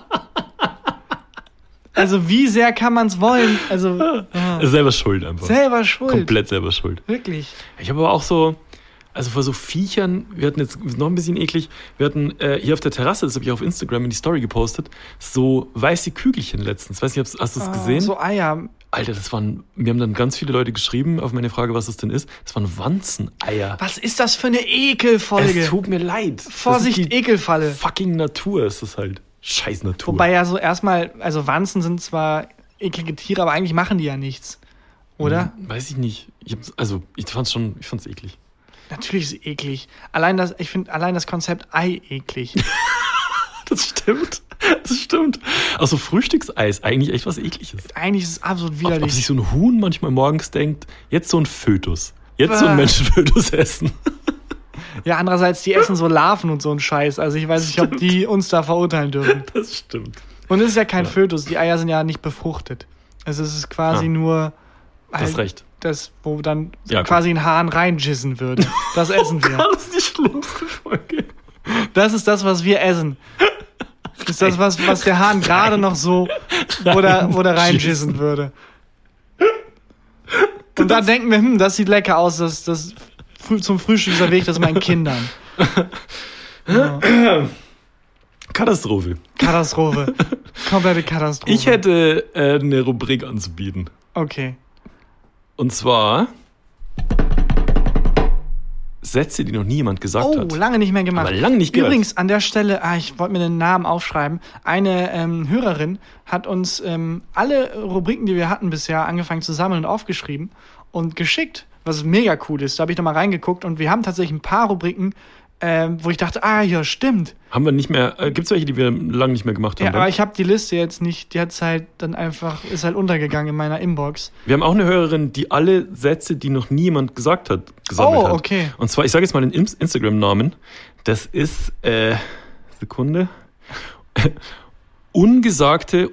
Also, wie sehr kann man es wollen? Also, selber schuld einfach. Selber schuld. Komplett selber schuld. Wirklich. Ich habe aber auch so, vor so Viechern, wir hatten jetzt noch ein bisschen eklig, wir hatten hier auf der Terrasse, das habe ich auf Instagram in die Story gepostet, so weiße Kügelchen letztens. Weiß nicht, hast du es gesehen? So Eier. Alter, mir haben dann ganz viele Leute geschrieben auf meine Frage, was das denn ist. Das waren Wanzeneier. Was ist das für eine Ekelfolge? Es tut mir leid. Vorsicht, Ekelfalle. Fucking Natur ist das halt. Scheiß Natur. Wobei ja so erstmal, also Wanzen sind zwar eklige Tiere, aber eigentlich machen die ja nichts. Oder? Weiß ich nicht. Ich fand's eklig. Natürlich ist es eklig. Ich finde allein das Konzept Ei eklig. Das stimmt. Auch so Frühstückseis ist eigentlich echt was Ekliges. Eigentlich ist es absolut widerlich. Ob sich so ein Huhn manchmal morgens denkt, jetzt so ein Fötus. Jetzt so ein Menschenfötus essen. Ja, andererseits, die essen so Larven und so ein Scheiß. Also ich weiß nicht, ob die uns da verurteilen dürfen. Das stimmt. Und es ist ja kein Fötus. Die Eier sind ja nicht befruchtet. Also es ist quasi nur... Du hast recht. Das, wo dann quasi ein Hahn reinjissen würde. Das essen wir. Das ist die schlimmste Folge. Das ist das, was wir essen. Das ist das, was der Hahn gerade noch so, wo der reinjissen würde. Und dann denken wir, das sieht lecker aus, das zum Frühstück serviere ich das meinen Kindern. Ja. Katastrophe. Komplette Katastrophe. Ich hätte eine Rubrik anzubieten. Okay. Und zwar Sätze, die noch nie jemand gesagt hat. Oh, lange nicht mehr gemacht. Aber lange nicht gehört. Übrigens, an der Stelle, ich wollte mir den Namen aufschreiben. Eine Hörerin hat uns alle Rubriken, die wir hatten bisher, angefangen zu sammeln und aufgeschrieben und geschickt, was mega cool ist. Da habe ich nochmal reingeguckt und wir haben tatsächlich ein paar Rubriken, wo ich dachte, ja, stimmt. Haben wir nicht mehr, gibt's welche, die wir lange nicht mehr gemacht haben? Ja, aber ich habe die Liste jetzt nicht, die hat's halt dann einfach, ist halt untergegangen in meiner Inbox. Wir haben auch eine Hörerin, die alle Sätze, die noch nie jemand gesagt hat, gesammelt hat. Oh, okay. Und zwar, ich sage jetzt mal den Instagram-Namen, das ist, Sekunde, ungesagte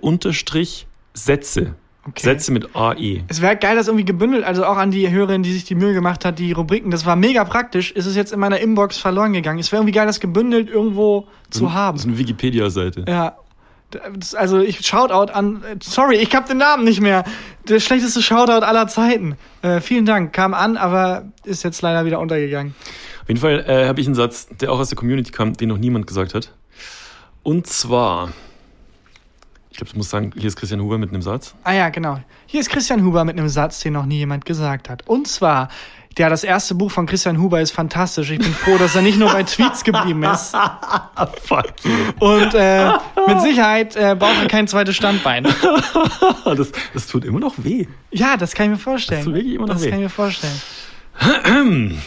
Sätze. Okay. Sätze mit AE. Es wäre geil, das irgendwie gebündelt, also auch an die Hörerin, die sich die Mühe gemacht hat, die Rubriken, das war mega praktisch, ist es jetzt in meiner Inbox verloren gegangen. Es wäre irgendwie geil, das gebündelt irgendwo zu haben. Das ist eine Wikipedia-Seite. Ja, also Shoutout an, sorry, ich hab den Namen nicht mehr, der schlechteste Shoutout aller Zeiten. Vielen Dank, kam an, aber ist jetzt leider wieder untergegangen. Auf jeden Fall habe ich einen Satz, der auch aus der Community kam, den noch niemand gesagt hat. Und zwar... Ich glaube, du musst sagen, hier ist Christian Huber mit einem Satz. Ah ja, genau. Hier ist Christian Huber mit einem Satz, den noch nie jemand gesagt hat. Und zwar, das erste Buch von Christian Huber ist fantastisch. Ich bin froh, dass er nicht nur bei Tweets geblieben ist. Fuck you. Und mit Sicherheit braucht er kein zweites Standbein. Das tut immer noch weh. Ja, das kann ich mir vorstellen. Das tut wirklich immer noch weh. Das kann ich mir vorstellen.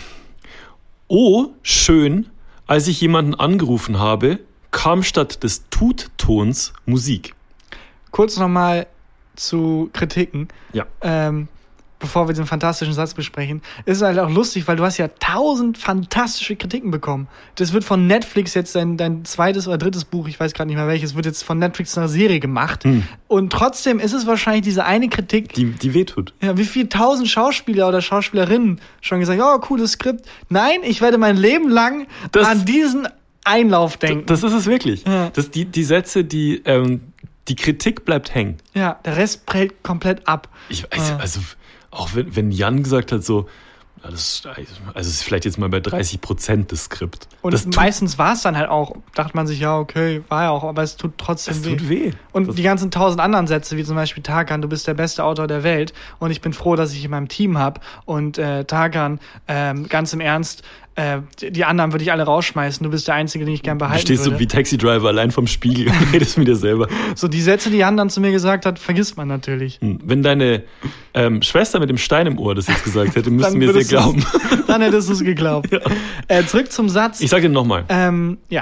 Oh, schön, als ich jemanden angerufen habe, kam statt des Tuttons Musik. Kurz nochmal zu Kritiken. Ja. Bevor wir den fantastischen Satz besprechen. Ist halt auch lustig, weil du hast ja 1000 fantastische Kritiken bekommen. Das wird von Netflix jetzt dein zweites oder drittes Buch, ich weiß gerade nicht mehr welches, wird jetzt von Netflix zu einer Serie gemacht. Und trotzdem ist es wahrscheinlich diese eine Kritik, die wehtut. Ja, wie viele 1000 Schauspieler oder Schauspielerinnen schon gesagt, cooles Skript. Nein, ich werde mein Leben lang an diesen Einlauf denken. Das ist es wirklich. Ja. Die Sätze, die Kritik bleibt hängen. Ja, der Rest prellt komplett ab. Also auch wenn Jan gesagt hat, so, das ist vielleicht jetzt mal bei 30% des Skript. Und meistens war es dann halt auch, dachte man sich, ja, okay, war ja auch, aber es tut trotzdem weh. Es tut weh. Und die ganzen 1000 anderen Sätze, wie zum Beispiel Tarkan, du bist der beste Autor der Welt und ich bin froh, dass ich in meinem Team habe und Tarkan, ganz im Ernst, die anderen würde ich alle rausschmeißen, du bist der Einzige, den ich gern behalten würde. Du stehst so wie Taxi Driver allein vom Spiegel und redest mit dir selber. So die Sätze, die Jan dann zu mir gesagt hat, vergisst man natürlich. Wenn deine Schwester mit dem Stein im Ohr das jetzt gesagt hätte, müssten wir es ihr glauben. Dann hättest du es geglaubt. Ja. Zurück zum Satz. Ich sage den nochmal. Ja.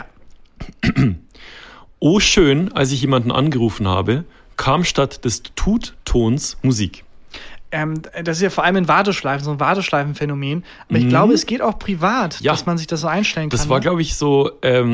Oh schön, als ich jemanden angerufen habe, kam statt des Tuttons Musik. Das ist ja vor allem in Warteschleifen, so ein Warteschleifenphänomen. Aber ich glaube, es geht auch privat, dass man sich das so einstellen kann. Das war, glaube ich, so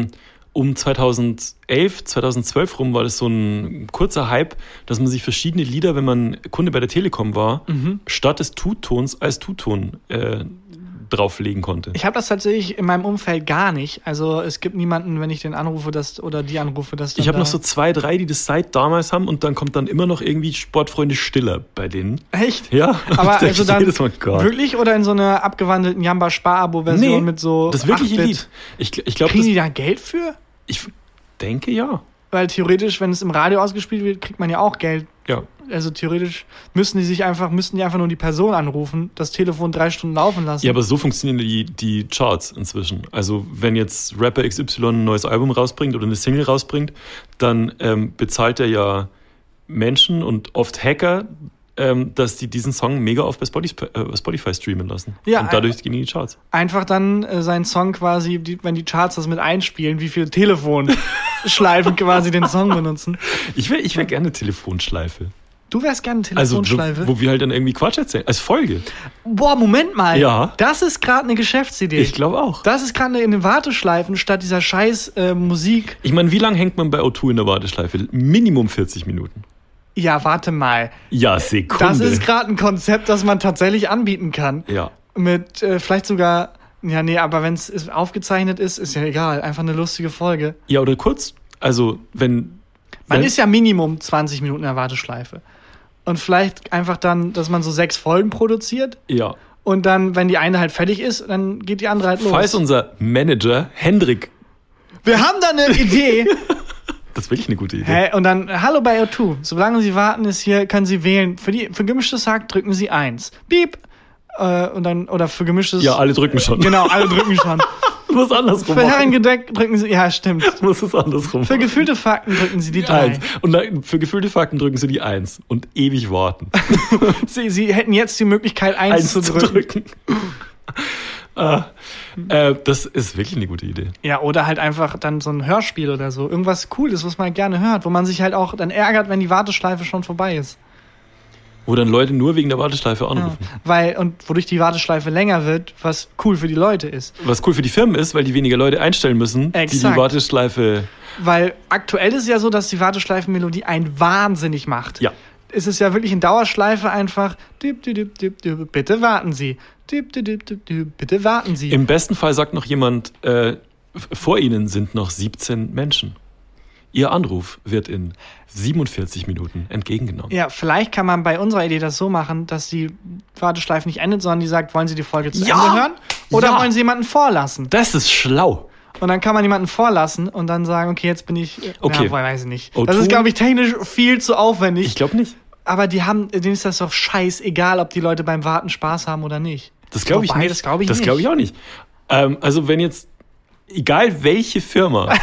um 2011, 2012 rum war das so ein kurzer Hype, dass man sich verschiedene Lieder, wenn man Kunde bei der Telekom war, statt des Tuttons als Tutton drauflegen konnte. Ich habe das tatsächlich in meinem Umfeld gar nicht. Also es gibt niemanden, wenn ich den anrufe, oder die anrufe, dass ich habe noch so 2, 3, die das seit damals haben und dann kommt dann immer noch irgendwie Sportfreunde Stiller bei denen. Echt? Ja. Aber also dann Mal, wirklich oder in so einer abgewandelten Jamba-Spar-Abo-Version mit so das ist wirklich Elite. Ich glaub, kriegen die da Geld für? Ich denke ja. Weil theoretisch, wenn es im Radio ausgespielt wird, kriegt man ja auch Geld. Ja. Also theoretisch müssten die einfach nur die Person anrufen, das Telefon 3 Stunden laufen lassen. Ja, aber so funktionieren die Charts inzwischen. Also wenn jetzt Rapper XY ein neues Album rausbringt oder eine Single rausbringt, dann bezahlt er ja Menschen und oft Hacker, dass die diesen Song mega oft bei Spotify streamen lassen. Ja, und dadurch gehen die Charts. Einfach dann seinen Song quasi, wenn die Charts das mit einspielen, wie viele Telefonschleifen quasi den Song benutzen. Ich wär gerne Telefonschleife. Du wärst gerne Telefonschleife? Also, wo wir halt dann irgendwie Quatsch erzählen. Als Folge. Boah, Moment mal. Ja. Das ist gerade eine Geschäftsidee. Ich glaube auch. Das ist gerade in den Warteschleifen statt dieser scheiß Musik. Ich meine, wie lange hängt man bei O2 in der Warteschleife? Minimum 40 Minuten. Ja, warte mal. Ja, Sekunde. Das ist gerade ein Konzept, das man tatsächlich anbieten kann. Ja. Mit vielleicht sogar, ja, nee, aber wenn es aufgezeichnet ist ja egal. Einfach eine lustige Folge. Ja, oder kurz. Also, Man ist ja Minimum 20 Minuten in der Warteschleife. Und vielleicht einfach dann, dass man so 6 Folgen produziert. Ja. Und dann, wenn die eine halt fertig ist, dann geht die andere halt los. Falls unser Manager Hendrik... Wir haben da eine Idee. Das ist wirklich eine gute Idee. Hä? Und dann, hallo bei O2. Solange Sie warten, können Sie wählen. Für gemischtes Hack drücken Sie 1. Piep. Und dann, oder für gemischtes... Ja, alle drücken schon. Genau, alle drücken schon. Muss andersrum Für Herrengedeck drücken Sie... Ja, stimmt. Muss es andersrum Für gefühlte Fakten drücken Sie die 3. 1. Und dann, für gefühlte Fakten drücken Sie die 1. Und ewig warten. Sie hätten jetzt die Möglichkeit, 1 zu drücken. Das ist wirklich eine gute Idee. Ja, oder halt einfach dann so ein Hörspiel oder so. Irgendwas Cooles, was man gerne hört, wo man sich halt auch dann ärgert, wenn die Warteschleife schon vorbei ist. Wo dann Leute nur wegen der Warteschleife anrufen. Ja, und wodurch die Warteschleife länger wird, was cool für die Leute ist. Was cool für die Firmen ist, weil die weniger Leute einstellen müssen, die Warteschleife... Weil aktuell ist es ja so, dass die Warteschleifenmelodie einen wahnsinnig macht. Ja. Es ist ja wirklich in Dauerschleife einfach bitte warten Sie. Bitte warten Sie. Im besten Fall sagt noch jemand, vor Ihnen sind noch 17 Menschen. Ihr Anruf wird in 47 Minuten entgegengenommen. Ja, vielleicht kann man bei unserer Idee das so machen, dass die Warteschleife nicht endet, sondern die sagt, wollen Sie die Folge zu Ende hören? Oder wollen Sie jemanden vorlassen? Das ist schlau. Und dann kann man jemanden vorlassen und dann sagen, okay, jetzt bin ich... Okay. Ja, weiß ich nicht. O2? Das ist, glaube ich, technisch viel zu aufwendig. Ich glaube nicht. Aber denen ist das doch scheißegal, ob die Leute beim Warten Spaß haben oder nicht. Das glaube ich nicht. Das glaube ich nicht. Das glaube ich auch nicht. Also wenn jetzt, egal welche Firma...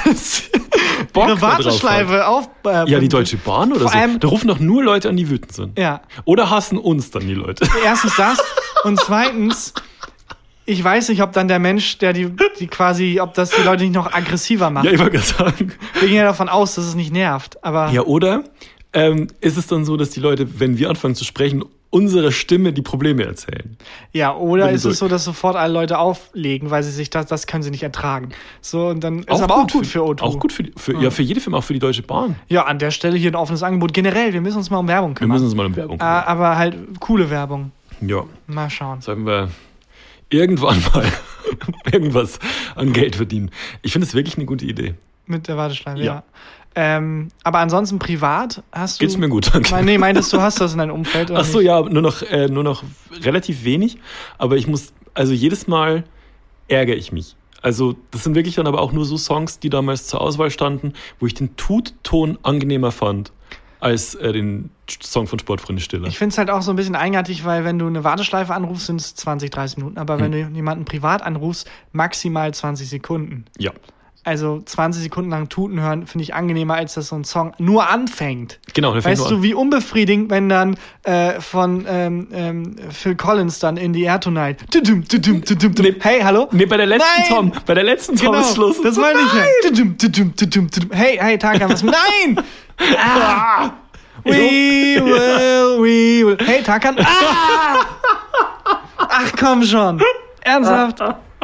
Ihre Warteschleife auf... ja, die Deutsche Bahn oder so. Da rufen doch nur Leute an, die wütend sind. Ja. Oder hassen uns dann die Leute. Erstens das. Und zweitens, ich weiß nicht, ob dann der Mensch, der die quasi, ob das die Leute nicht noch aggressiver macht. Ja, ich wollte gerade sagen. Wir gehen ja davon aus, dass es nicht nervt. Aber ja, oder ist es dann so, dass die Leute, wenn wir anfangen zu sprechen, unsere Stimme die Probleme erzählen? Ja, oder ist es so, dass sofort alle Leute auflegen, weil sie sich das können sie nicht ertragen. So, und dann ist aber auch gut für O2. Auch gut für jede Firma, auch für die Deutsche Bahn. Ja, an der Stelle hier ein offenes Angebot. Generell, wir müssen uns mal um Werbung kümmern. Wir müssen uns mal um Werbung kümmern. Aber halt coole Werbung. Ja. Mal schauen. Sagen wir irgendwann mal irgendwas an Geld verdienen. Ich finde es wirklich eine gute Idee. Mit der Warteschleife, ja. Aber ansonsten privat hast du... Geht's mir gut, danke. Nee, meintest du, hast das in deinem Umfeld? Oder Ach so, nicht? ja, nur noch relativ wenig. Aber jedes Mal ärgere ich mich. Also das sind wirklich dann aber auch nur so Songs, die damals zur Auswahl standen, wo ich den Tutton angenehmer fand als den Song von Sportfreunde Stiller. Ich finde es halt auch so ein bisschen eigenartig, weil wenn du eine Warteschleife anrufst, sind es 20, 30 Minuten. Aber wenn du jemanden privat anrufst, maximal 20 Sekunden. Ja. Also 20 Sekunden lang Tuten hören, finde ich angenehmer, als dass so ein Song nur anfängt. Genau, der fängt Weißt du, wie unbefriedigend, wenn dann von Phil Collins dann in the Air Tonight. Hey, hallo? Nee, bei der letzten Tom ist Schluss. Das meine ich. Hey, Tarkan, was? Nein! We will. Hey, Tarkan. Ach, komm schon. Ernsthaft?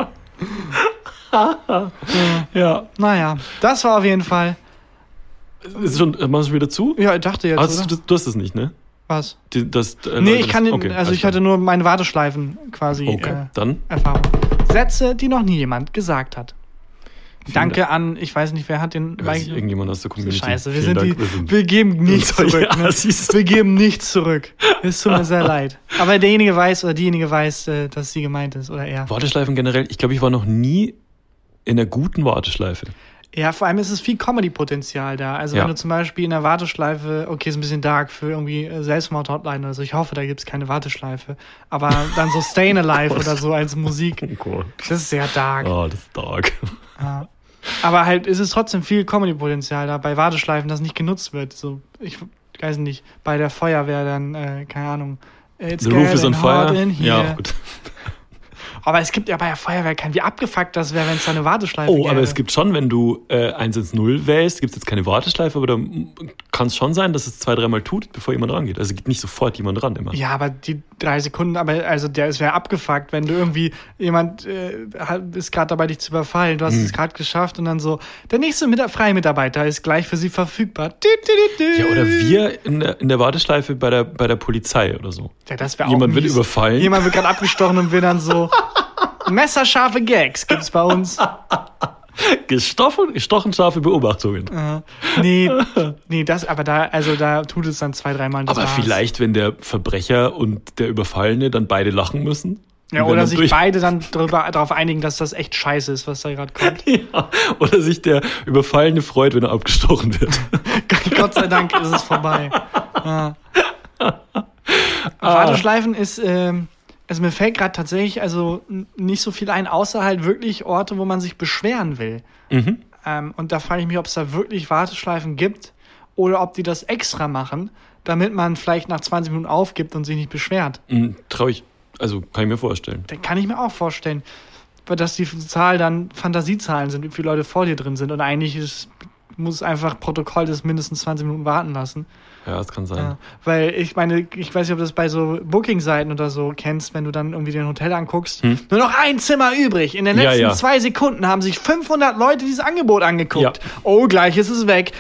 Ja. Naja, das war auf jeden Fall. Machst du schon wieder zu? Ja, ich dachte jetzt. Oder? Du hast es nicht, ne? Was? Ich kann okay, ich hatte nur meine Warteschleifen quasi dann Erfahrung. Sätze, die noch nie jemand gesagt hat. Danke an, ich weiß nicht, wer hat den... Irgendjemand aus der Community. Scheiße, wir geben nichts zurück. Ne? Wir geben nichts zurück. Es tut mir sehr leid. Aber derjenige weiß oder diejenige weiß, dass sie gemeint ist oder er. Warteschleifen generell, ich glaube, ich war noch nie in einer guten Warteschleife. Ja, vor allem ist es viel Comedy-Potenzial da. Also wenn du zum Beispiel in der Warteschleife, okay, ist ein bisschen dark für irgendwie Selbstmord-Hotline oder so. Ich hoffe, da gibt's keine Warteschleife. Aber dann so Stayin' Alive oder so als Musik. Oh Gott. Das ist sehr dark. Oh, das ist dark. Ja. Aber halt ist es trotzdem viel Comedy-Potenzial da bei Warteschleifen, das nicht genutzt wird. So, ich weiß nicht, bei der Feuerwehr dann, keine Ahnung. The Roof is on fire. Ja, gut. Aber es gibt ja bei der Feuerwehr wie abgefuckt das wäre, wenn es da eine Warteschleife gäbe. Oh, aber es gibt schon, wenn du 110 wählst, gibt es jetzt keine Warteschleife, aber da kann es schon sein, dass es 2-3 Mal tut, bevor jemand rangeht. Also geht nicht sofort jemand ran immer. Ja, aber die 3 Sekunden, es wäre abgefuckt, wenn du irgendwie, jemand ist gerade dabei, dich zu überfallen, du hast es gerade geschafft und dann so, der nächste freie Mitarbeiter ist gleich für sie verfügbar. Ja, oder wir in der Warteschleife bei der Polizei oder so. Ja, das wäre auch jemand mies. Wird überfallen. Jemand wird gerade abgestochen und wir dann so messerscharfe Gags gibt's bei uns. Gestochen scharfe Beobachtungen. Nee, da tut es dann 2-3 Mal. Aber vielleicht, wenn der Verbrecher und der Überfallene dann beide lachen müssen? Ja, oder sich beide dann darauf einigen, dass das echt scheiße ist, was da gerade kommt. Ja, oder sich der Überfallene freut, wenn er abgestochen wird. Gott sei Dank ist es vorbei. Ja. Warteschleifen ist, also mir fällt gerade tatsächlich also nicht so viel ein, außer halt wirklich Orte, wo man sich beschweren will. Mhm. Und da frage ich mich, ob es da wirklich Warteschleifen gibt oder ob die das extra machen, damit man vielleicht nach 20 Minuten aufgibt und sich nicht beschwert. Kann ich mir vorstellen. Das kann ich mir auch vorstellen. Dass die Zahl dann Fantasiezahlen sind, wie viele Leute vor dir drin sind. Und eigentlich muss einfach Protokoll das mindestens 20 Minuten warten lassen. Ja, das kann sein. Ja, weil ich meine, ich weiß nicht, ob du das bei so Booking-Seiten oder so kennst, wenn du dann irgendwie den Hotel anguckst. Nur noch ein Zimmer übrig. In den letzten 2 Sekunden haben sich 500 Leute dieses Angebot angeguckt. Ja. Oh, gleich ist es weg.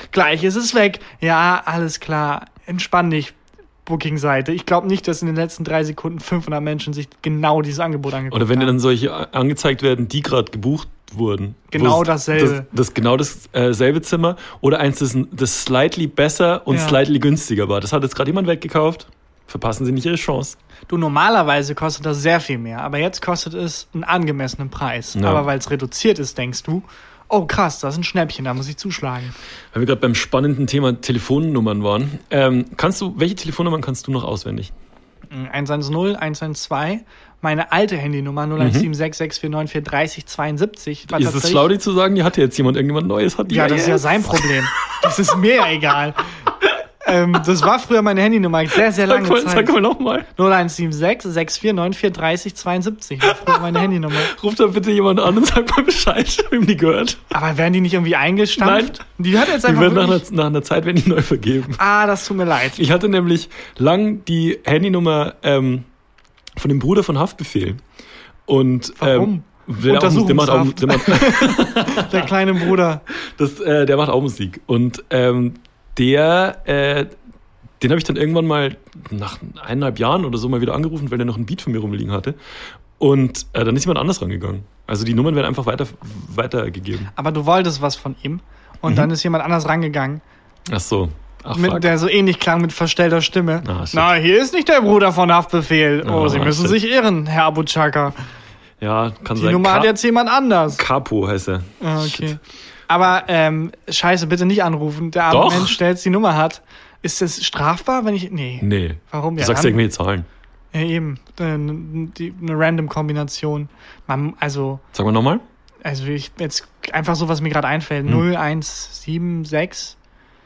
Ja, alles klar. Entspann dich, Booking-Seite. Ich glaube nicht, dass in den letzten 3 Sekunden 500 Menschen sich genau dieses Angebot angeguckt haben. Oder wenn dir dann solche angezeigt werden, die gerade gebucht wurden. Genau dasselbe. Dasselbe Zimmer oder eins, das slightly besser und slightly günstiger war. Das hat jetzt gerade jemand weggekauft. Verpassen Sie nicht Ihre Chance. Du, normalerweise kostet das sehr viel mehr, aber jetzt kostet es einen angemessenen Preis. Ja. Aber weil es reduziert ist, denkst du, oh krass, das ist ein Schnäppchen, da muss ich zuschlagen. Weil wir gerade beim spannenden Thema Telefonnummern waren. Welche Telefonnummern kannst du noch auswendig? 110, 112, meine alte Handynummer 0176 649 430 72. Ist es schlau, die zu sagen, die hatte jetzt irgendjemand Neues? Ja, das ist ja sein Problem. Das ist mir ja egal. Das war früher meine Handynummer, sehr, sehr lange Zeit. Sag mal nochmal. 0176 649 430 72. Das war früher meine Handynummer. Ruf da bitte jemand an und sag mal Bescheid, wem die gehört. Aber werden die nicht irgendwie eingestampft? Nein. Die hat jetzt einfach nach einer Zeit werden die neu vergeben. Das tut mir leid. Ich hatte nämlich lang die Handynummer von dem Bruder von Haftbefehl. Und warum? Der kleine Bruder. Der macht auch Musik. Und den habe ich dann irgendwann mal nach 1,5 Jahren oder so mal wieder angerufen, weil der noch ein Beat von mir rumliegen hatte. Und dann ist jemand anders rangegangen. Also die Nummern werden einfach weitergegeben. Aber du wolltest was von ihm und dann ist jemand anders rangegangen. Ach so. Der so ähnlich klang mit verstellter Stimme. Hier ist nicht der Bruder von Haftbefehl. Sie müssen sich irren, Herr Abu Chaka. Ja, kann sein. Die Nummer hat jetzt jemand anders. Capo heißt er. Okay. Shit. Aber scheiße, bitte nicht anrufen. Der arme Mensch, der jetzt die Nummer hat. Ist das strafbar, wenn ich... Nee. Warum? Du sagst ja irgendwelche Zahlen. Ja, eben. Eine random Kombination. Sag mal nochmal. Also jetzt einfach so, was mir gerade einfällt. 0176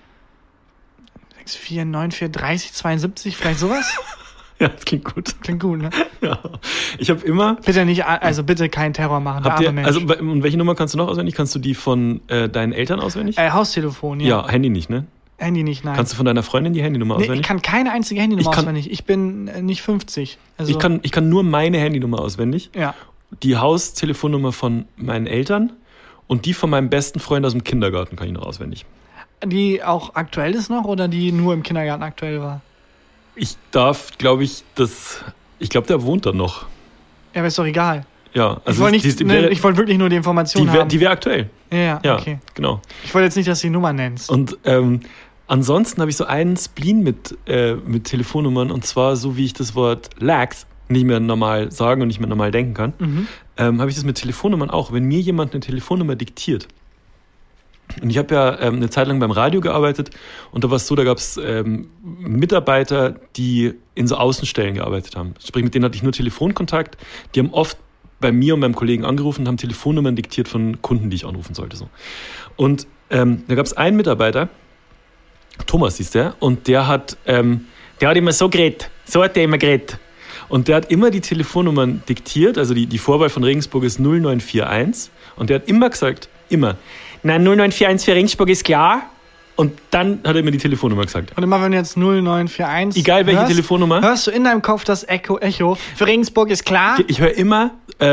6494 30 72, vielleicht sowas? Ja, das klingt gut. Klingt gut, ne? Ja. Ich habe immer... Bitte keinen Terror machen, der arme Mensch. Und welche Nummer kannst du noch auswendig? Kannst du die von deinen Eltern auswendig? Haustelefon, ja. Ja, Handy nicht, ne? Handy nicht, nein. Kannst du von deiner Freundin die Handynummer auswendig? Ich kann keine einzige Handynummer auswendig. Ich bin nicht 50. Also ich kann nur meine Handynummer auswendig. Ja. Die Haustelefonnummer von meinen Eltern und die von meinem besten Freund aus dem Kindergarten kann ich noch auswendig. Die auch aktuell ist noch oder die nur im Kindergarten aktuell war? Ich glaube, der wohnt da noch. Ja, aber ist doch egal. Ja, also ich wollte wirklich nur die Information haben. Die wäre aktuell. Ja, okay. Genau. Ich wollte jetzt nicht, dass du die Nummer nennst. Und ansonsten habe ich so einen Spleen mit Telefonnummern und zwar so, wie ich das Wort Lax nicht mehr normal sagen und nicht mehr normal denken kann, habe ich das mit Telefonnummern auch. Wenn mir jemand eine Telefonnummer diktiert, und ich habe ja eine Zeit lang beim Radio gearbeitet und da war es so, da gab es Mitarbeiter, die in so Außenstellen gearbeitet haben. Sprich, mit denen hatte ich nur Telefonkontakt. Die haben oft bei mir und meinem Kollegen angerufen und haben Telefonnummern diktiert von Kunden, die ich anrufen sollte. So. Und da gab es einen Mitarbeiter, Thomas hieß der, und der hat immer so geredet. So hat der immer geredet. Und der hat immer die Telefonnummern diktiert, also die Vorwahl von Regensburg ist 0941 und der hat immer gesagt, nein, 0941 für Regensburg ist klar. Und dann hat er immer die Telefonnummer gesagt. Und immer wenn du jetzt 0941 egal welche Telefonnummer. Hörst du in deinem Kopf das Echo. Für Regensburg ist klar. Ich höre immer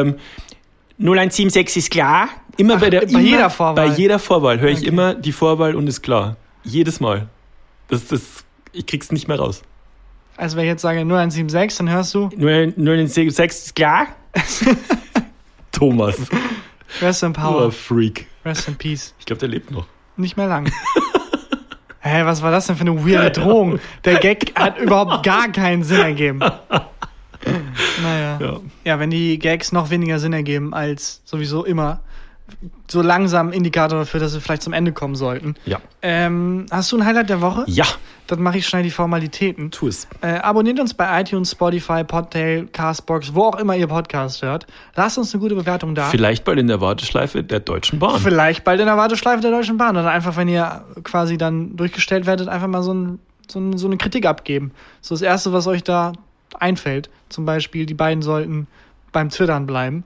0176 ist klar. Immer bei jeder Vorwahl. Bei jeder Vorwahl höre ich immer die Vorwahl und ist klar. Jedes Mal. Ich krieg's nicht mehr raus. Also wenn ich jetzt sage 0176, dann hörst du 0176 ist klar. Thomas. Rest in Power. Oh, Freak. Rest in Peace. Ich glaube, der lebt noch. Nicht mehr lang. Hä, was war das denn für eine weirde Drohung? Der Gag hat überhaupt gar keinen Sinn ergeben. Naja. Ja, wenn die Gags noch weniger Sinn ergeben als sowieso immer, so langsam Indikator dafür, dass wir vielleicht zum Ende kommen sollten. Ja. Hast du ein Highlight der Woche? Ja. Dann mache ich schnell die Formalitäten. Tu es. Abonniert uns bei iTunes, Spotify, Podtail, Castbox, wo auch immer ihr Podcast hört. Lasst uns eine gute Bewertung da. Vielleicht bald in der Warteschleife der Deutschen Bahn. Vielleicht bald in der Warteschleife der Deutschen Bahn. Oder einfach, wenn ihr quasi dann durchgestellt werdet, einfach mal so eine Kritik abgeben. So das Erste, was euch da einfällt. Zum Beispiel, die beiden sollten beim Twittern bleiben.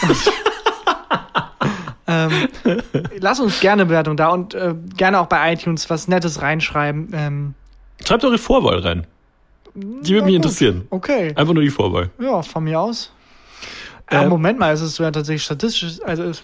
Lasst uns gerne Bewertung da und gerne auch bei iTunes was Nettes reinschreiben. Schreibt eure Vorwahl rein. Die würde mich interessieren. Okay. Einfach nur die Vorwahl. Ja, von mir aus. Moment mal, es ist ja tatsächlich statistisch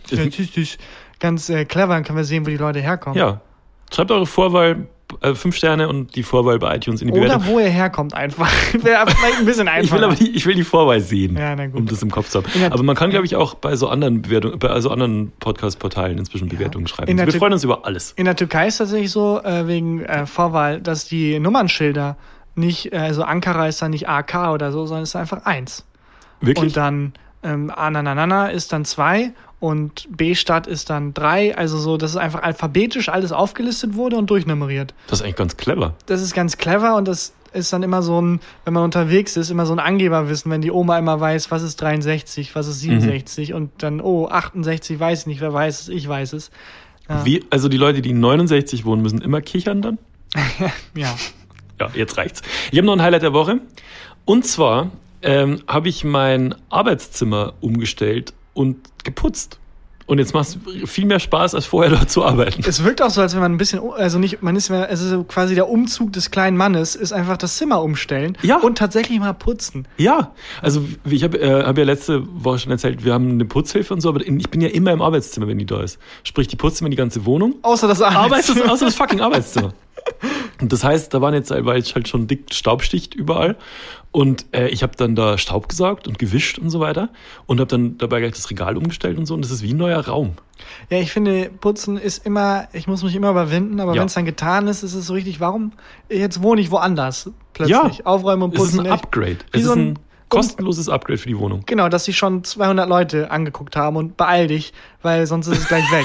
ganz clever, dann können wir sehen, wo die Leute herkommen. Ja. Schreibt eure Vorwahl, 5 Sterne und die Vorwahl bei iTunes in die Bewertung. Oder wo ihr herkommt einfach. Wäre vielleicht ein bisschen einfacher. Ich will die Vorwahl sehen, ja, na gut. um das im Kopf zu haben. Aber man kann, glaube ich, auch bei so anderen anderen Podcast-Portalen inzwischen Bewertungen schreiben. Wir freuen uns über alles. In der Türkei ist tatsächlich so, wegen Vorwahl, dass die Nummernschilder nicht, also Ankara ist dann nicht AK oder so, sondern es ist einfach 1. Wirklich? Und dann Ananana ist dann 2 und B-Stadt ist dann 3. Also so, dass es einfach alphabetisch alles aufgelistet wurde und durchnummeriert. Das ist eigentlich ganz clever. Das ist ganz clever und das ist dann immer so ein, wenn man unterwegs ist, immer so ein Angeberwissen, wenn die Oma immer weiß, was ist 63, was ist 67 und dann, 68 weiß ich nicht, wer weiß es, ich weiß es. Ja. Also die Leute, die in 69 wohnen, müssen immer kichern dann? Ja. Ja, jetzt reicht's. Ich habe noch ein Highlight der Woche. Und zwar habe ich mein Arbeitszimmer umgestellt und geputzt. Und jetzt macht es viel mehr Spaß, als vorher dort zu arbeiten. Es wirkt auch so, als wenn man ein bisschen, also nicht, man ist mehr, es ist so quasi der Umzug des kleinen Mannes, ist einfach das Zimmer umstellen und tatsächlich mal putzen. Ja, also ich habe ja letzte Woche schon erzählt, wir haben eine Putzhilfe und so, aber ich bin ja immer im Arbeitszimmer, wenn die da ist. Sprich, die putzt immer die ganze Wohnung. Außer das Arbeitszimmer. Außer das fucking Arbeitszimmer. Und das heißt, da war jetzt halt schon dick Staubsticht überall. Und ich habe dann da Staub gesaugt und gewischt und so weiter. Und habe dann dabei gleich das Regal umgestellt und so. Und das ist wie ein neuer Raum. Ja, ich finde, Putzen ist immer, ich muss mich immer überwinden. Aber wenn es dann getan ist, ist es so richtig, warum? Jetzt wohne ich woanders plötzlich. Ja, aufräumen und putzen. Es ist ein Upgrade. Es ist ein kostenloses Upgrade für die Wohnung. Genau, dass sich schon 200 Leute angeguckt haben. Und beeil dich, weil sonst ist es gleich weg.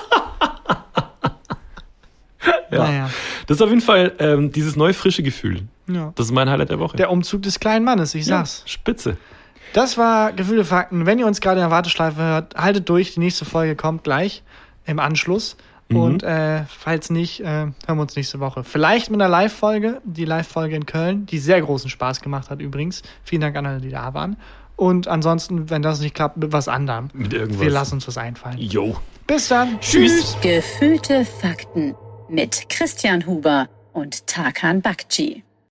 Ja. Naja. Das ist auf jeden Fall dieses neue, frische Gefühl. Ja. Das ist mein Highlight der Woche. Der Umzug des kleinen Mannes, ich sag's. Spitze. Das war Gefühle Fakten. Wenn ihr uns gerade in der Warteschleife hört, haltet durch. Die nächste Folge kommt gleich im Anschluss. Und falls nicht, hören wir uns nächste Woche. Vielleicht mit einer Live-Folge. Die Live-Folge in Köln, die sehr großen Spaß gemacht hat übrigens. Vielen Dank an alle, die da waren. Und ansonsten, wenn das nicht klappt, mit was anderem. Mit irgendwas. Wir lassen uns was einfallen. Jo. Bis dann. Tschüss. Gefühlte Fakten mit Christian Huber und Tarkan Bakci.